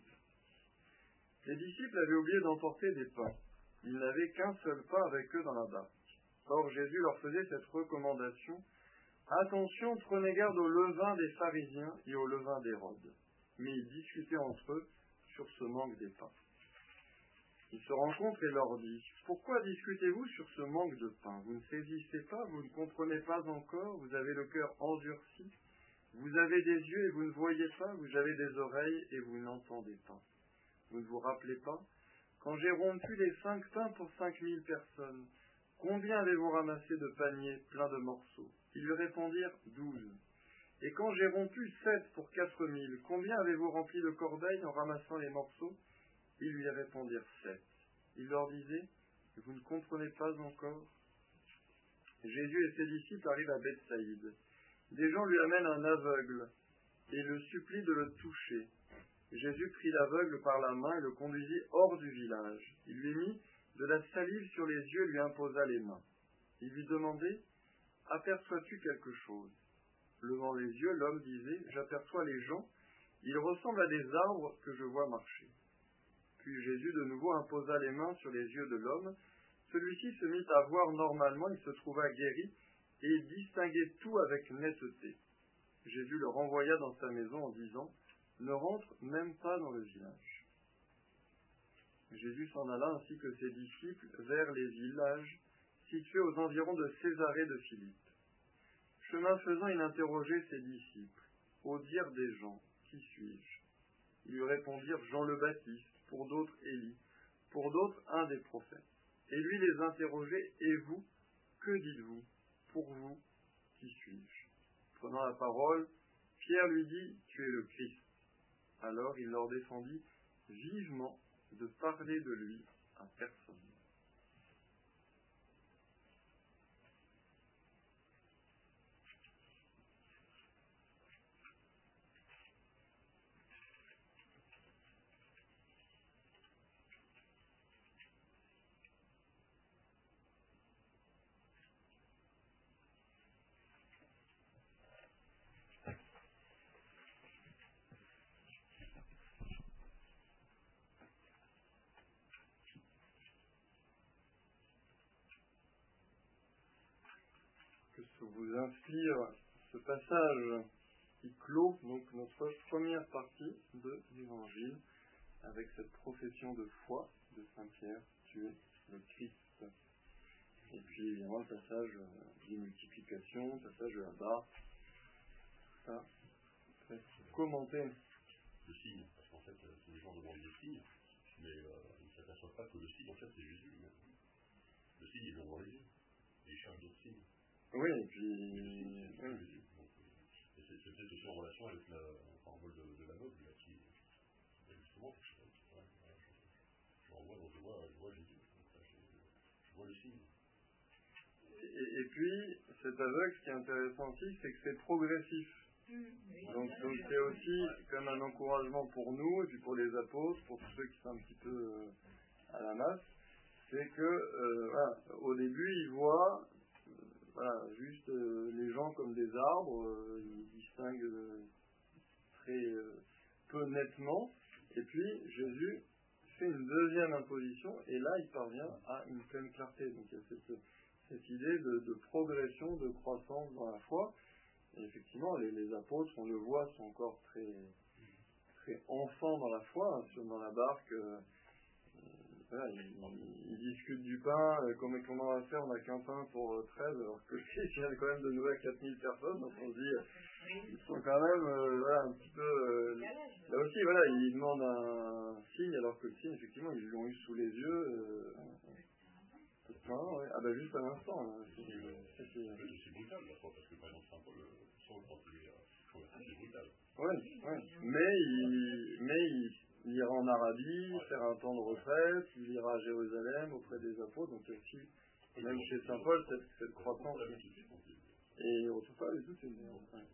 Les disciples avaient oublié d'emporter des pains. Ils n'avaient qu'un seul pain avec eux dans la barque. Or Jésus leur faisait cette recommandation. Attention, prenez garde au levain des pharisiens et au levain d'Hérode. Mais ils discutaient entre eux sur ce manque des pains. Il se rencontre et leur dit, pourquoi discutez-vous sur ce manque de pain? Vous ne saisissez pas, vous ne comprenez pas encore, vous avez le cœur endurci, vous avez des yeux et vous ne voyez pas, vous avez des oreilles et vous n'entendez pas. Vous ne vous rappelez pas? Quand j'ai rompu les cinq pains pour cinq mille personnes, combien avez-vous ramassé de paniers pleins de morceaux? Ils lui répondirent, douze. Et quand j'ai rompu sept pour quatre mille, combien avez-vous rempli de corbeilles en ramassant les morceaux? Ils lui répondirent, sept. Il leur disait, vous ne comprenez pas encore? Jésus et ses disciples arrivent à Bethsaïde. Des gens lui amènent un aveugle et le supplient de le toucher. Jésus prit l'aveugle par la main et le conduisit hors du village. Il lui mit de la salive sur les yeux et lui imposa les mains. Il lui demandait, aperçois-tu quelque chose? Levant les yeux, l'homme disait, j'aperçois les gens, ils ressemblent à des arbres que je vois marcher. Puis Jésus de nouveau imposa les mains sur les yeux de l'homme. Celui-ci se mit à voir normalement, il se trouva guéri et il distinguait tout avec netteté. Jésus le renvoya dans sa maison en disant, ne rentre même pas dans le village. Jésus s'en alla ainsi que ses disciples vers les villages situés aux environs de Césarée de Philippe. Chemin faisant, il interrogeait ses disciples. Au dire des gens, qui suis-je? Ils lui répondirent Jean le Baptiste, pour d'autres Élie, pour d'autres un des prophètes. Et lui les interrogeait, et vous, que dites-vous? Pour vous, qui suis-je? Prenant la parole, Pierre lui dit, tu es le Christ. Alors il leur défendit vivement de parler de lui à personne. vous inspire ce passage qui clôt donc notre première partie de l'Évangile avec cette profession de foi de Saint Pierre, tu es le Christ. Et puis évidemment le passage de multiplication, le passage de la barre, ça, c'est commenter. Le signe, parce qu'en fait, les gens demandent des signes, mais euh, ils ne s'aperçoivent pas que le signe, en fait, c'est Jésus lui-même. Le signe, ils l'ont dans les yeux. Ils cherchent d'autres signes. Oui, et puis... Le signe, c'est oui. Jésus. Donc, euh, et c'est, c'est peut-être aussi en relation avec la parole de, de la noble, là, qui, qui justement, je, voilà, je, je renvoie, donc je vois, je vois Jésus. Donc, là, je, je vois le signe. Et, et puis, cet aveugle, ce qui est intéressant aussi, c'est que c'est progressif. Donc, donc c'est aussi comme un encouragement pour nous, et puis pour les apôtres, pour tous ceux qui sont un petit peu euh, à la masse, c'est que, euh, voilà, au début, ils voient euh, voilà, juste euh, les gens comme des arbres, euh, ils distinguent euh, très euh, peu nettement, et puis Jésus fait une deuxième imposition, et là, il parvient à une pleine clarté. Donc, il y a cette, cette idée de, de progression, de croissance dans la foi. Et effectivement, les, les apôtres, on le voit, sont encore très, très enfants dans la foi, hein, sur, dans la barque. Euh, voilà, ils, ils, ils discutent du pain, euh, comment, comment on va faire, on n'a qu'un pain pour euh, treize, alors que Christ vient quand même de nouer à quatre mille personnes, donc on se dit, euh, ils sont quand même euh, voilà, un petit peu... Euh, là aussi, voilà, ils demandent un signe, alors que le signe, effectivement, ils l'ont eu sous les yeux. Euh, peu de pain, ouais. Ah ben juste à l'instant. Hein, c'est, c'est, c'est... C'est brutal, la foi, parce que par exemple, Saint Paul, sans le continuer à c'est brutal. Oui, oui. Mais il, mais il, il ira en Arabie, faire un temps de retraite, il ira à Jérusalem auprès des apôtres, donc il y a aussi, même chez Saint Paul, cette, cette croissance. Et on ne trouve pas du tout, c'est une...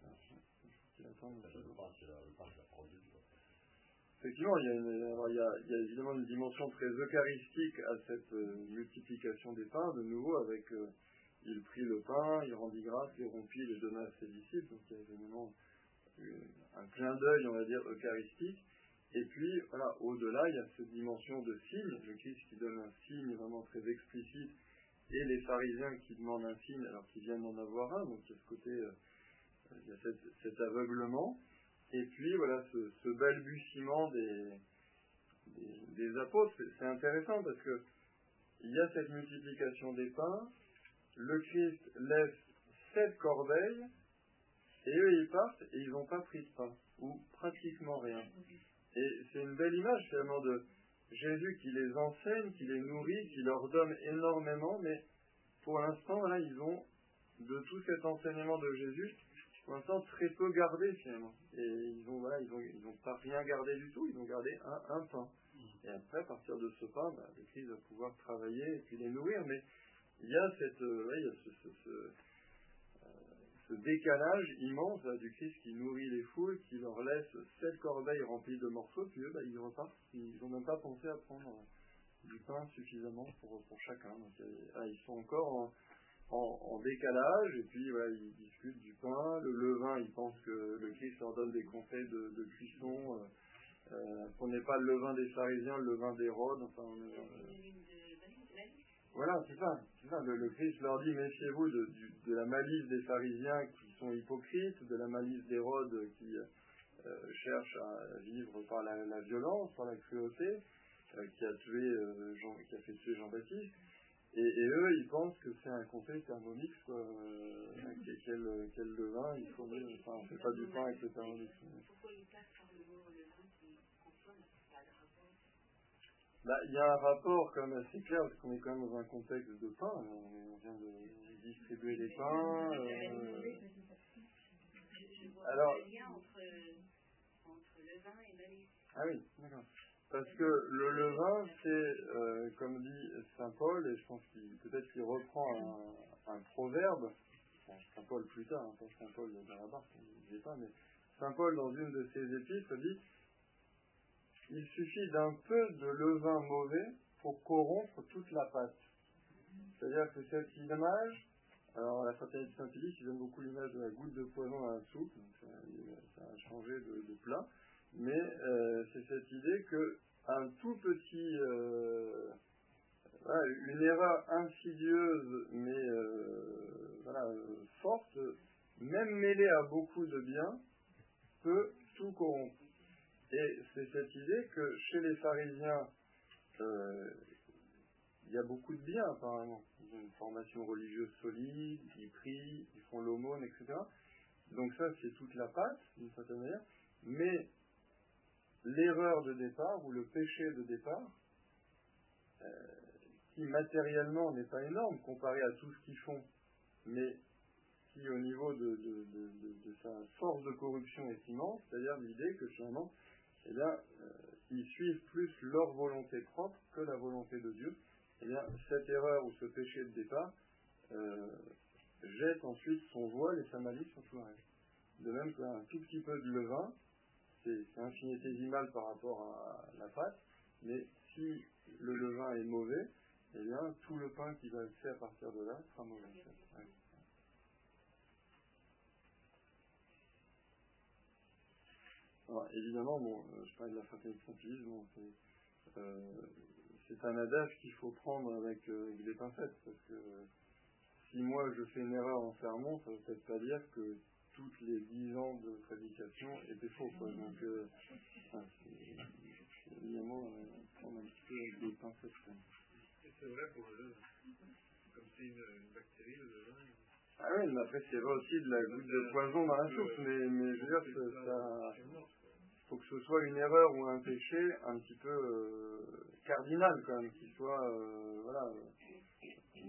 Effectivement, il y, a une, alors il, y a, il y a évidemment une dimension très eucharistique à cette euh, multiplication des pains, de nouveau avec, euh, il prit le pain, il rendit grâce, il rompit, il le donna à ses disciples, donc il y a évidemment un clin d'œil, on va dire, eucharistique. Et puis, voilà, au-delà, il y a cette dimension de signe, le Christ qui donne un signe vraiment très explicite, et les pharisiens qui demandent un signe alors qu'ils viennent d'en avoir un, donc il y a ce côté, euh, il y a cette, cet aveuglement, et puis voilà, ce, ce balbutiement des, des, des apôtres, c'est, c'est intéressant parce que il y a cette multiplication des pains, le Christ laisse sept corbeilles, et eux, ils partent et ils n'ont pas pris de pain, ou pratiquement rien. Et c'est une belle image, finalement, de Jésus qui les enseigne, qui les nourrit, qui leur donne énormément, mais pour l'instant, là, ils ont, de tout cet enseignement de Jésus, pour l'instant, très peu gardé, finalement. Et ils ont, voilà, ils ont, ils ont pas rien gardé du tout, ils ont gardé un, un pain. Et après, à partir de ce pain, bah, le Christ va pouvoir travailler et puis les nourrir, mais il y a cette, euh, ouais, il y a ce, ce, ce ce décalage immense là, du Christ qui nourrit les foules, qui leur laisse sept corbeilles remplies de morceaux, puis eux, bah, ils repartent. Ils n'ont même pas pensé à prendre euh, du pain suffisamment pour, pour chacun. Donc, euh, ils sont encore en, en, en décalage, et puis voilà, ils discutent du pain. Le levain, ils pensent que le Christ leur donne des conseils de, de cuisson. Euh, euh, qu'on n'est pas le levain des pharisiens, le levain d'Hérode. Enfin, euh, Voilà, c'est ça. C'est ça. Le, le Christ leur dit, méfiez-vous de, du, de la malice des pharisiens qui sont hypocrites, de la malice d'Hérode qui euh, cherche à vivre par la, la violence, par la cruauté, euh, qui a tué euh, Jean, qui a fait tuer Jean-Baptiste. Et, et eux, ils pensent que c'est un conseil thermomix, quoi. Euh, quel, quel levain il faut mettre. Enfin, on ne fait pas du pain avec le thermomix. Pourquoi ils passent par le mot levain qui consomme? Pas de rapport. Bah, il y a un rapport quand même assez clair, parce qu'on est quand même dans un contexte de pain. On vient de distribuer des pains. Euh... Alors, le lien entre, entre levain et malice. Ah oui, d'accord. Parce que le levain, c'est, euh, comme dit Saint Paul, et je pense qu'il peut-être qu'il reprend un, un proverbe, bon, Saint Paul plus tard, hein, pas Saint Paul dans la barque, on ne disait pas, mais Saint Paul dans une de ses épîtres dit « Il suffit d'un peu de levain mauvais pour corrompre toute la pâte ». C'est-à-dire que cette image, alors la fraternité Saint-Philippe, il donne beaucoup l'image de la goutte de poison dans la soupe, donc ça, ça a changé de, de plat, mais euh, c'est cette idée que un tout petit, euh, voilà, une erreur insidieuse, mais euh, voilà, euh, forte, même mêlée à beaucoup de bien, peut tout corrompre. Et c'est cette idée que chez les pharisiens, euh, il y a beaucoup de bien apparemment. Ils ont une formation religieuse solide, ils prient, ils font l'aumône, et cetera. Donc ça, c'est toute la pâte, d'une certaine manière. Mais l'erreur de départ, ou le péché de départ, euh, qui matériellement n'est pas énorme comparé à tout ce qu'ils font, mais qui au niveau de, de, de, de, de sa force de corruption est immense, c'est-à-dire l'idée que finalement, eh bien, euh, ils suivent plus leur volonté propre que la volonté de Dieu. Eh bien, cette erreur ou ce péché de départ euh, jette ensuite son voile et sa malice sur tout le reste. De même qu'un tout petit peu de levain, c'est, c'est infinitésimal par rapport à la pâte, mais si le levain est mauvais, eh bien, tout le pain qui va être fait à partir de là sera mauvais. Ouais. Alors, évidemment, bon, euh, je parle de la fraternité de Saint-Pie, bon, c'est, euh, c'est un adage qu'il faut prendre avec, euh, avec des pincettes, parce que euh, si moi je fais une erreur en sermon, ça ne veut peut-être pas dire que toutes les dix ans de prédication étaient faux, quoi. Donc, euh, enfin, c'est, c'est évidemment euh, prendre un petit peu avec des pincettes. Quoi. Et c'est vrai pour le comme c'est une, une bactérie, le levain. Ah oui, mais après c'est vrai aussi de la goutte de poison dans la soupe, mais, mais je veux dire que ça... faut que ce soit une erreur ou un péché un petit peu euh, cardinal quand même, qui soit euh, voilà, euh,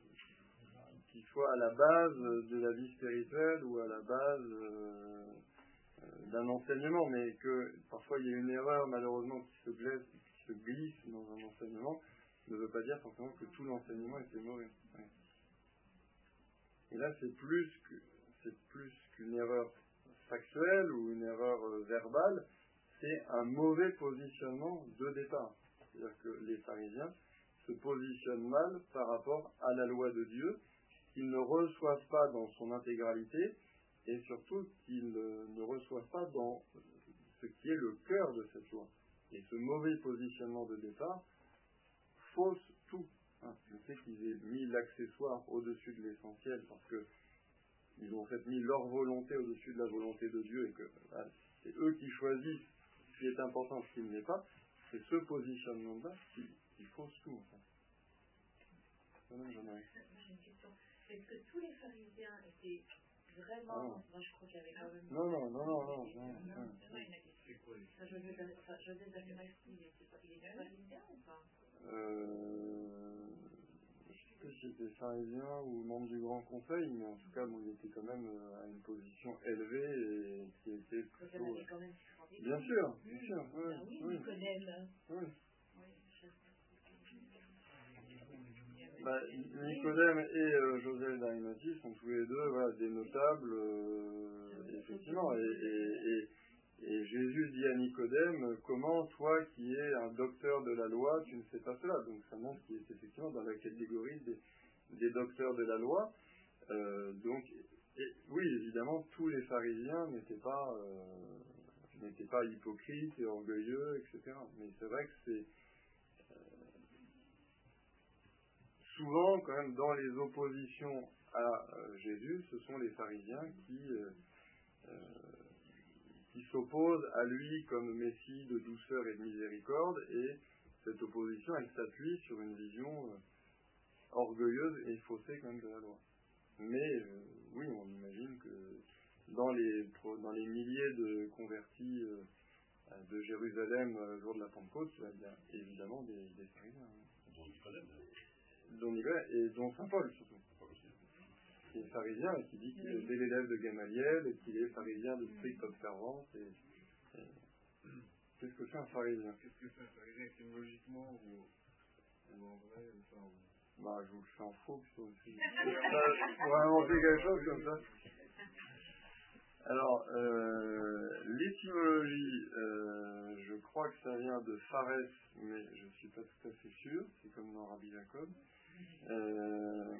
qui soit à la base de la vie spirituelle ou à la base euh, euh, d'un enseignement, mais que parfois il y a une erreur malheureusement qui se glisse, qui se glisse dans un enseignement, ne veut pas dire forcément que tout l'enseignement était mauvais. Ouais. Et là c'est plus que c'est plus qu'une erreur factuelle ou une erreur euh, verbale. C'est un mauvais positionnement de départ. C'est-à-dire que les pharisiens se positionnent mal par rapport à la loi de Dieu, qu'ils ne reçoivent pas dans son intégralité, et surtout qu'ils ne reçoivent pas dans ce qui est le cœur de cette loi. Et ce mauvais positionnement de départ fausse tout. Hein, le fait qu'ils aient mis l'accessoire au-dessus de l'essentiel, parce que ils ont en fait mis leur volonté au-dessus de la volonté de Dieu, et que bah, c'est eux qui choisissent ce qui est important, ce qui ne l'est pas, c'est ce positionnement-là qui, qui fausse tout. En fait. J'ai une question. Est-ce que tous les pharisiens étaient vraiment... Ah. Moi, je crois qu'il y avait quand même... Non, non, non, non, non. non, non, non. C'est quoi les... Joseph d'Arimathie, il était pharisien ou pas? Euh... Je sais plus s'il était pharisien ou membre du Grand Conseil, mais en tout cas, bon, il était quand même à une position élevée et qui était plutôt... Vous avez quand même bien sûr, bien sûr. Mmh. Oui, ah oui, oui. Nicodème. Oui. Bah, Nicodème et euh, Joseph d'Arimathie sont tous les deux voilà, des notables, euh, effectivement. Et, et, et, et Jésus dit à Nicodème, comment toi qui es un docteur de la loi, tu ne sais pas cela. Donc ça montre qu'il est effectivement dans la catégorie des, des docteurs de la loi. Euh, donc, et, oui, évidemment, tous les pharisiens n'étaient pas, euh, n'étaient pas hypocrites et orgueilleux, et cetera. Mais c'est vrai que c'est souvent, quand même, dans les oppositions à euh, Jésus, ce sont les pharisiens qui, euh, euh, qui s'opposent à lui comme Messie de douceur et de miséricorde, et cette opposition, elle s'appuie sur une vision euh, orgueilleuse et faussée quand même de la loi. Mais euh, oui, on imagine que dans les, dans les milliers de convertis euh, de Jérusalem le jour de la Pentecôte, il y a évidemment des, des pharisiens. Hein. Dont Nicolas et dont Saint Paul surtout, qui est pharisien et qui dit qu'il est l'élève de Gamaliel et qu'il est pharisien de stricte observance. Et, et... Qu'est-ce que c'est un pharisien? Qu'est-ce que c'est un pharisien? Étymologiquement ou, ou en vrai enfin, ou... Bah, je vous le fais en faux, plutôt. Pour inventer quelque chose comme ça. Alors, euh, l'étymologie, euh, je crois que ça vient de Pharès, mais je ne suis pas tout à fait sûr, c'est comme dans Rabbi Jacob. Euh,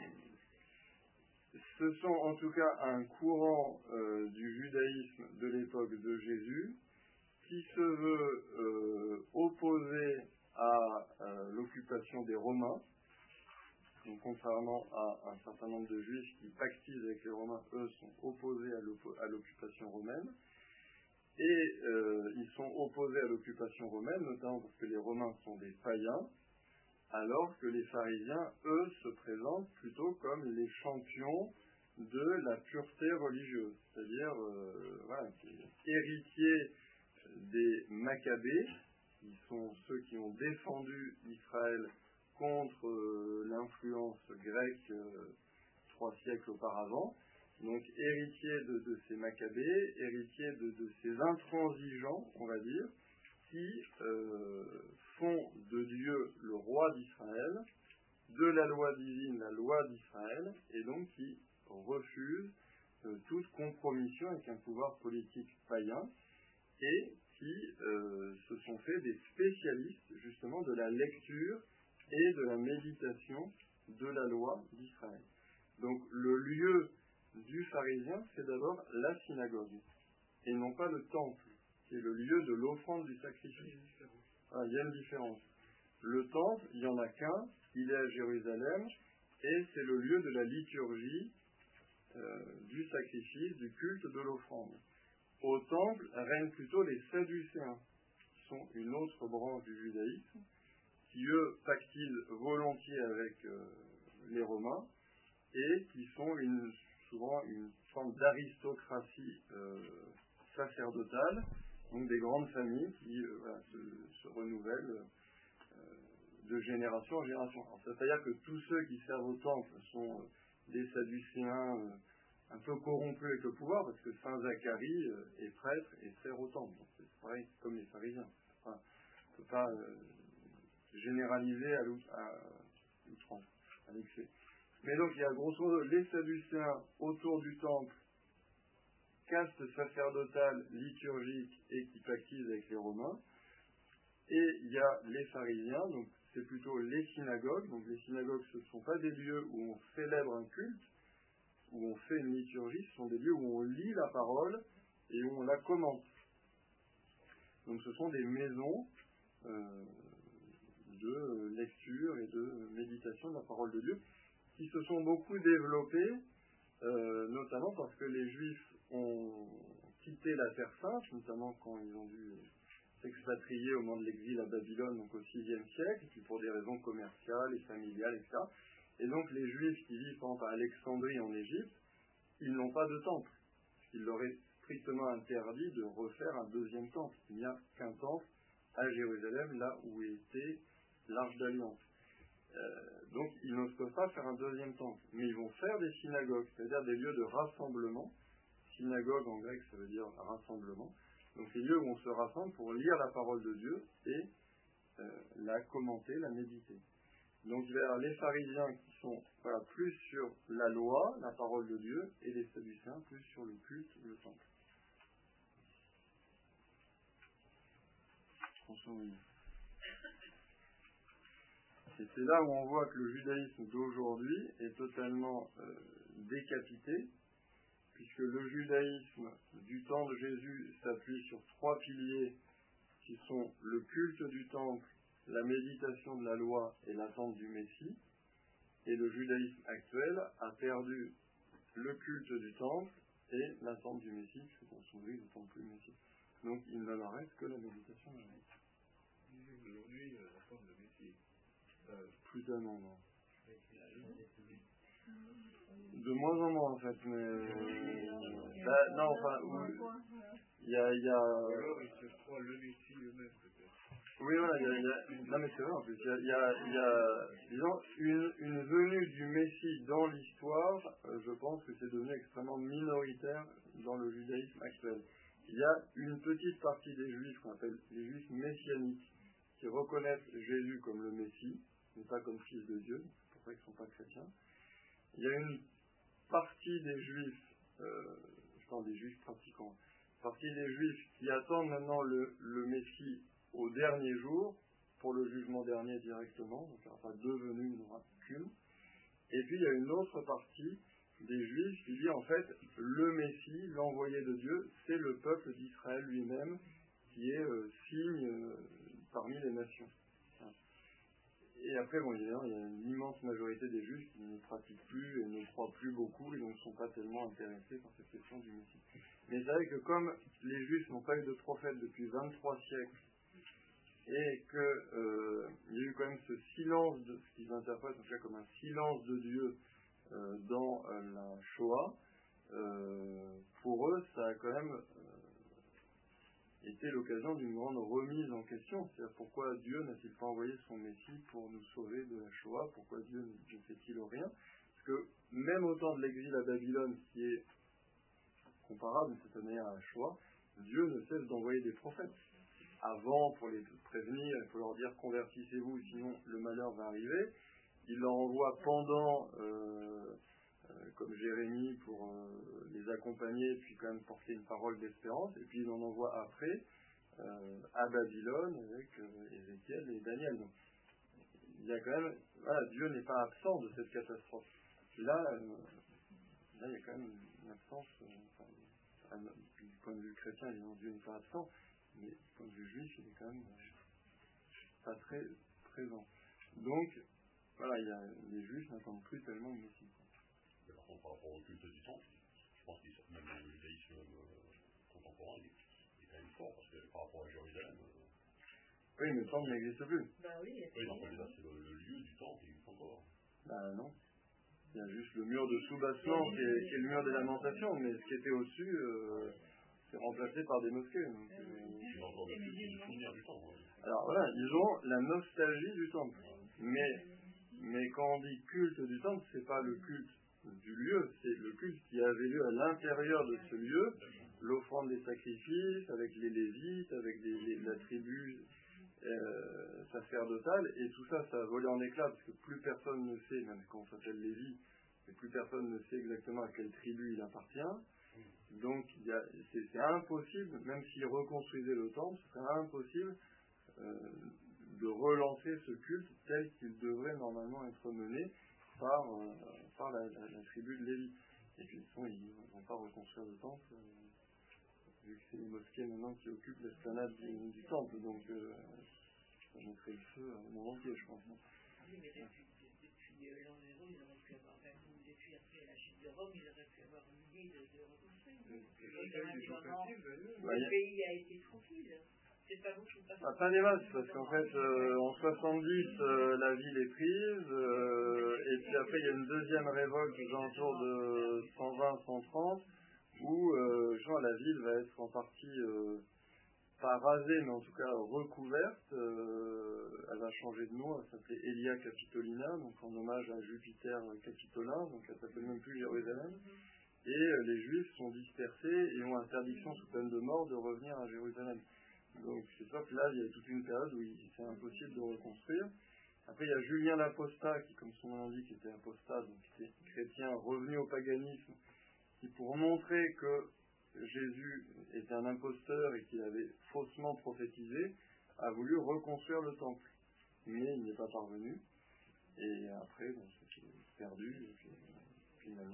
ce sont en tout cas un courant euh, du judaïsme de l'époque de Jésus qui se veut euh, opposé à euh, l'occupation des Romains Donc, contrairement à un certain nombre de juifs qui pactisent avec les Romains, eux sont opposés à l'occupation romaine. Et euh, ils sont opposés à l'occupation romaine, notamment parce que les Romains sont des païens, alors que les pharisiens, eux, se présentent plutôt comme les champions de la pureté religieuse, c'est-à-dire euh, voilà, héritiers des Maccabées, qui sont ceux qui ont défendu Israël contre euh, l'influence grecque euh, trois siècles auparavant. Donc héritiers de, de ces Maccabées, héritiers de, de ces intransigeants, on va dire, qui euh, font de Dieu le roi d'Israël, de la loi divine la loi d'Israël, et donc qui refusent euh, toute compromission avec un pouvoir politique païen, et qui euh, se sont fait des spécialistes justement de la lecture et de la méditation de la loi d'Israël. Donc le lieu du pharisien, c'est d'abord la synagogue, et non pas le temple, qui est le lieu de l'offrande du sacrifice. Ah, il y a une différence. Le temple, il n'y en a qu'un, il est à Jérusalem, et c'est le lieu de la liturgie, euh, du sacrifice, du culte de l'offrande. Au temple règnent plutôt les Sadducéens, qui sont une autre branche du judaïsme, qui eux pactisent volontiers avec euh, les Romains, et qui sont une, souvent une forme d'aristocratie euh, sacerdotale, donc des grandes familles qui euh, voilà, se, se renouvellent euh, de génération en génération. Alors, ça veut dire que tous ceux qui servent au temple sont euh, des Sadducéens euh, un peu corrompus avec le pouvoir, parce que Saint Zacharie euh, est prêtre et sert au temple. Donc c'est pareil comme les pharisiens. Enfin, on ne peut pas euh, généraliser à l'outrance, à l'excès. Mais donc il y a grosso modo les Sadducéens autour du temple, caste sacerdotale, liturgique et qui pactisent avec les Romains. Et il y a les pharisiens, donc c'est plutôt les synagogues. Donc les synagogues, ce ne sont pas des lieux où on célèbre un culte, où on fait une liturgie, ce sont des lieux où on lit la parole et où on la commente. Donc ce sont des maisons euh, de lecture et de méditation de la parole de Dieu, qui se sont beaucoup développées, euh, notamment parce que les Juifs ont quitté la Terre Sainte, notamment quand ils ont dû s'expatrier au moment de l'exil à Babylone, donc au sixième siècle, et puis pour des raisons commerciales et familiales, et cetera. Et donc les Juifs qui vivent, par exemple, à Alexandrie en Égypte, ils n'ont pas de temple. Il leur est strictement interdit de refaire un deuxième temple. Il n'y a qu'un temple à Jérusalem, là où était l'Arche d'Alliance. Euh, donc ils ne peuvent pas faire un deuxième temple, mais ils vont faire des synagogues, c'est-à-dire des lieux de rassemblement. Synagogue en grec, ça veut dire rassemblement. Donc les lieux où on se rassemble pour lire la parole de Dieu et euh, la commenter, la méditer. Donc il va y avoir les pharisiens qui sont voilà, plus sur la loi, la parole de Dieu, et les sadducéens plus sur le culte, le temple. Et c'est là où on voit que le judaïsme d'aujourd'hui est totalement euh, décapité, puisque le judaïsme du temps de Jésus s'appuie sur trois piliers qui sont le culte du temple, la méditation de la loi et l'attente du Messie. Et le judaïsme actuel a perdu le culte du temple et l'attente du Messie, puisque dans son lui, il n'attend plus le Messie. Donc il ne leur reste que la méditation de la loi. Aujourd'hui, l'attente du Messie. Euh, plus tellement, non. De moins en moins en fait, mais bah, non, enfin, il y a, il y a. alors, ils se croient le Messie eux-mêmes peut-être. Oui, voilà, il y a, il y a, non mais c'est vrai en plus, il y a, il y a, il y a disons, une, une venue du Messie dans l'histoire, euh, je pense que c'est devenu extrêmement minoritaire dans le judaïsme actuel. Il y a une petite partie des Juifs qu'on appelle les Juifs messianiques qui reconnaissent Jésus comme le Messie, mais pas comme fils de Dieu, c'est pour ça qu'ils ne sont pas chrétiens. Il y a une partie des Juifs, euh, je parle des Juifs pratiquants, une partie des Juifs qui attendent maintenant le, le Messie au dernier jour, pour le jugement dernier directement, donc il n'y aura pas deux venues, il n'y en aura qu'une. Et puis il y a une autre partie des Juifs qui dit en fait, le Messie, l'envoyé de Dieu, c'est le peuple d'Israël lui-même, qui est euh, signe euh, parmi les nations. et après, bon, évidemment, il y a une immense majorité des juifs qui ne pratiquent plus et ne croient plus beaucoup et donc ne sont pas tellement intéressés par cette question du Messie. Mais c'est vrai que comme les juifs n'ont pas eu de prophète depuis vingt-trois siècles et qu'il euh, y a eu quand même ce silence, de, ce qu'ils interprètent en tout cas comme un silence de Dieu euh, dans euh, la Shoah, euh, pour eux, ça a quand même euh, été l'occasion d'une grande remise en question. C'est-à-dire pourquoi Dieu n'a-t-il pas envoyé son Messie pour nous sauver de la Shoah? Pourquoi Dieu ne fait-il rien? Parce que même au temps de l'exil à Babylone, qui est comparable de cette manière à la Shoah, Dieu ne cesse d'envoyer des prophètes. Avant, pour les prévenir, il faut leur dire convertissez-vous, sinon le malheur va arriver. Il leur envoie pendant, euh, euh, comme Jérémie, pour euh, les accompagner, puis quand même porter une parole d'espérance, et puis il en envoie après euh, à Babylone avec euh, Ézéchiel et Daniel. Donc, il y a quand même, voilà, Dieu n'est pas absent de cette catastrophe. Là, euh, là il y a quand même une absence, euh, enfin, du point de vue chrétien, évidemment, Dieu n'est pas absent, mais du point de vue juif, il est quand même euh, pas très présent. Donc, voilà, il y a, les juifs n'attendent plus tellement le Messie. Mais par contre, par rapport au culte du temple, je pense qu'il même le judaïsme euh, contemporain, il est, il est quand même fort, parce que par rapport à Jérusalem. Euh... Oui, mais le temple n'existe plus. Bah oui, oui non, mais là, c'est le, le lieu du temple, il existe encore. Bah non. Il y a juste le mur de soubassement qui est, qui est le mur des lamentations, mais ce qui était au-dessus, euh, c'est remplacé par des mosquées. Donc, euh... Il y a encore le souvenir du temple. Ouais. Alors voilà, ils ont la nostalgie du temple. Mais, mais quand on dit culte du temple, c'est pas le culte du lieu, c'est le culte qui avait lieu à l'intérieur de ce lieu, l'offrande des sacrifices, avec les Lévites, avec les, les, la tribu euh, sacerdotale, et tout ça, ça a volé en éclats, parce que plus personne ne sait, même quand on s'appelle Lévi, et plus personne ne sait exactement à quelle tribu il appartient. Donc il y a, c'est, c'est impossible, même s'ils reconstruisaient le temple, ce serait impossible euh, de relancer ce culte tel qu'il devrait normalement être mené par, euh, par la, la, la tribu de Lévi. Et puis de toute façon, ils ne vont pas reconstruire le temple, euh, vu que c'est les mosquées maintenant qui occupent l'esplanade du, du temple, donc euh, ça mettrait le feu au monde entier, je pense. Oui, mais depuis, depuis euh, l'an zéro, ils auraient pu avoir, même depuis après la chute de Rome, ils auraient pu avoir une idée de, de reconstruire. Le pays a été tranquille. C'est pas vous qui pas. Ah, pas des masses, parce qu'en fait, euh, en soixante-dix, euh, la ville est prise, euh, et puis après, il y a une deuxième révolte aux alentours de cent vingt cent trente, où euh, genre, la ville va être en partie, euh, pas rasée, mais en tout cas recouverte. Euh, elle va changer de nom, elle s'appelait Aelia Capitolina, donc en hommage à Jupiter Capitolin, donc elle s'appelle même plus Jérusalem. Et euh, les Juifs sont dispersés et ont interdiction sous peine de mort de revenir à Jérusalem. Donc c'est sûr que là, il y a toute une période où il, c'est impossible de reconstruire. Après, il y a Julien l'Apostat, qui, comme son nom l'indique, était apostat, donc était chrétien, revenu au paganisme, qui, pour montrer que Jésus était un imposteur et qu'il avait faussement prophétisé, a voulu reconstruire le temple. Mais il n'est pas parvenu. Et après, bon, c'était perdu. Et puis, finalement...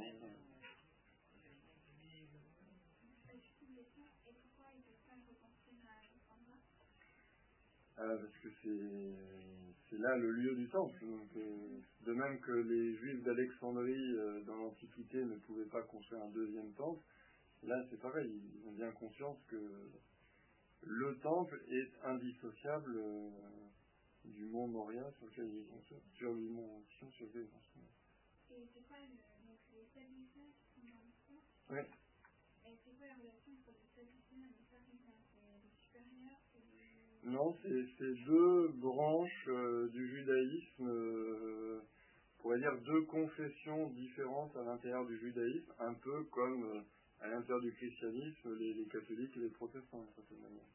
Euh, parce que c'est, c'est là le lieu du temple. Donc, euh, de même que les Juifs d'Alexandrie euh, dans l'Antiquité ne pouvaient pas construire un deuxième temple, là c'est pareil, ils ont bien conscience que le temple est indissociable euh, du mont Moria sur lequel ils sont sur le mont Sion sur lequel ils sont. Et c'est quoi le, donc les Sadducéens qui sont dans l'histoire? Oui. Et c'est quoi la relation entre les Sadducéens et les Pharisiens? C'est les supérieurs et les... Non, c'est, c'est deux branches euh, du judaïsme, euh, on pourrait dire deux confessions différentes à l'intérieur du judaïsme, un peu comme euh, à l'intérieur du christianisme, les, les catholiques et les protestants, d'une certaine manière.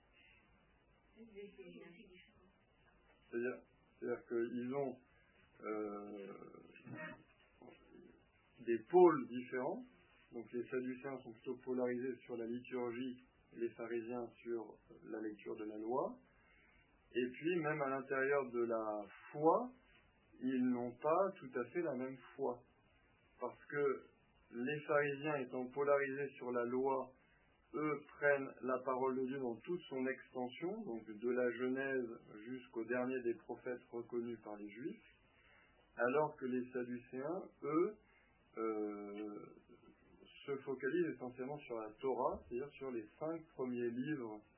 C'est-à-dire, c'est-à-dire qu'ils ont euh, des pôles différents, donc les Sadducéens sont plutôt polarisés sur la liturgie, les pharisiens sur la lecture de la loi. Et puis, même à l'intérieur de la foi, ils n'ont pas tout à fait la même foi. Parce que les pharisiens étant polarisés sur la loi, eux, prennent la parole de Dieu dans toute son extension, donc de la Genèse jusqu'au dernier des prophètes reconnus par les Juifs, alors que les Sadducéens, eux, euh, se focalisent essentiellement sur la Torah, c'est-à-dire sur les cinq premiers livres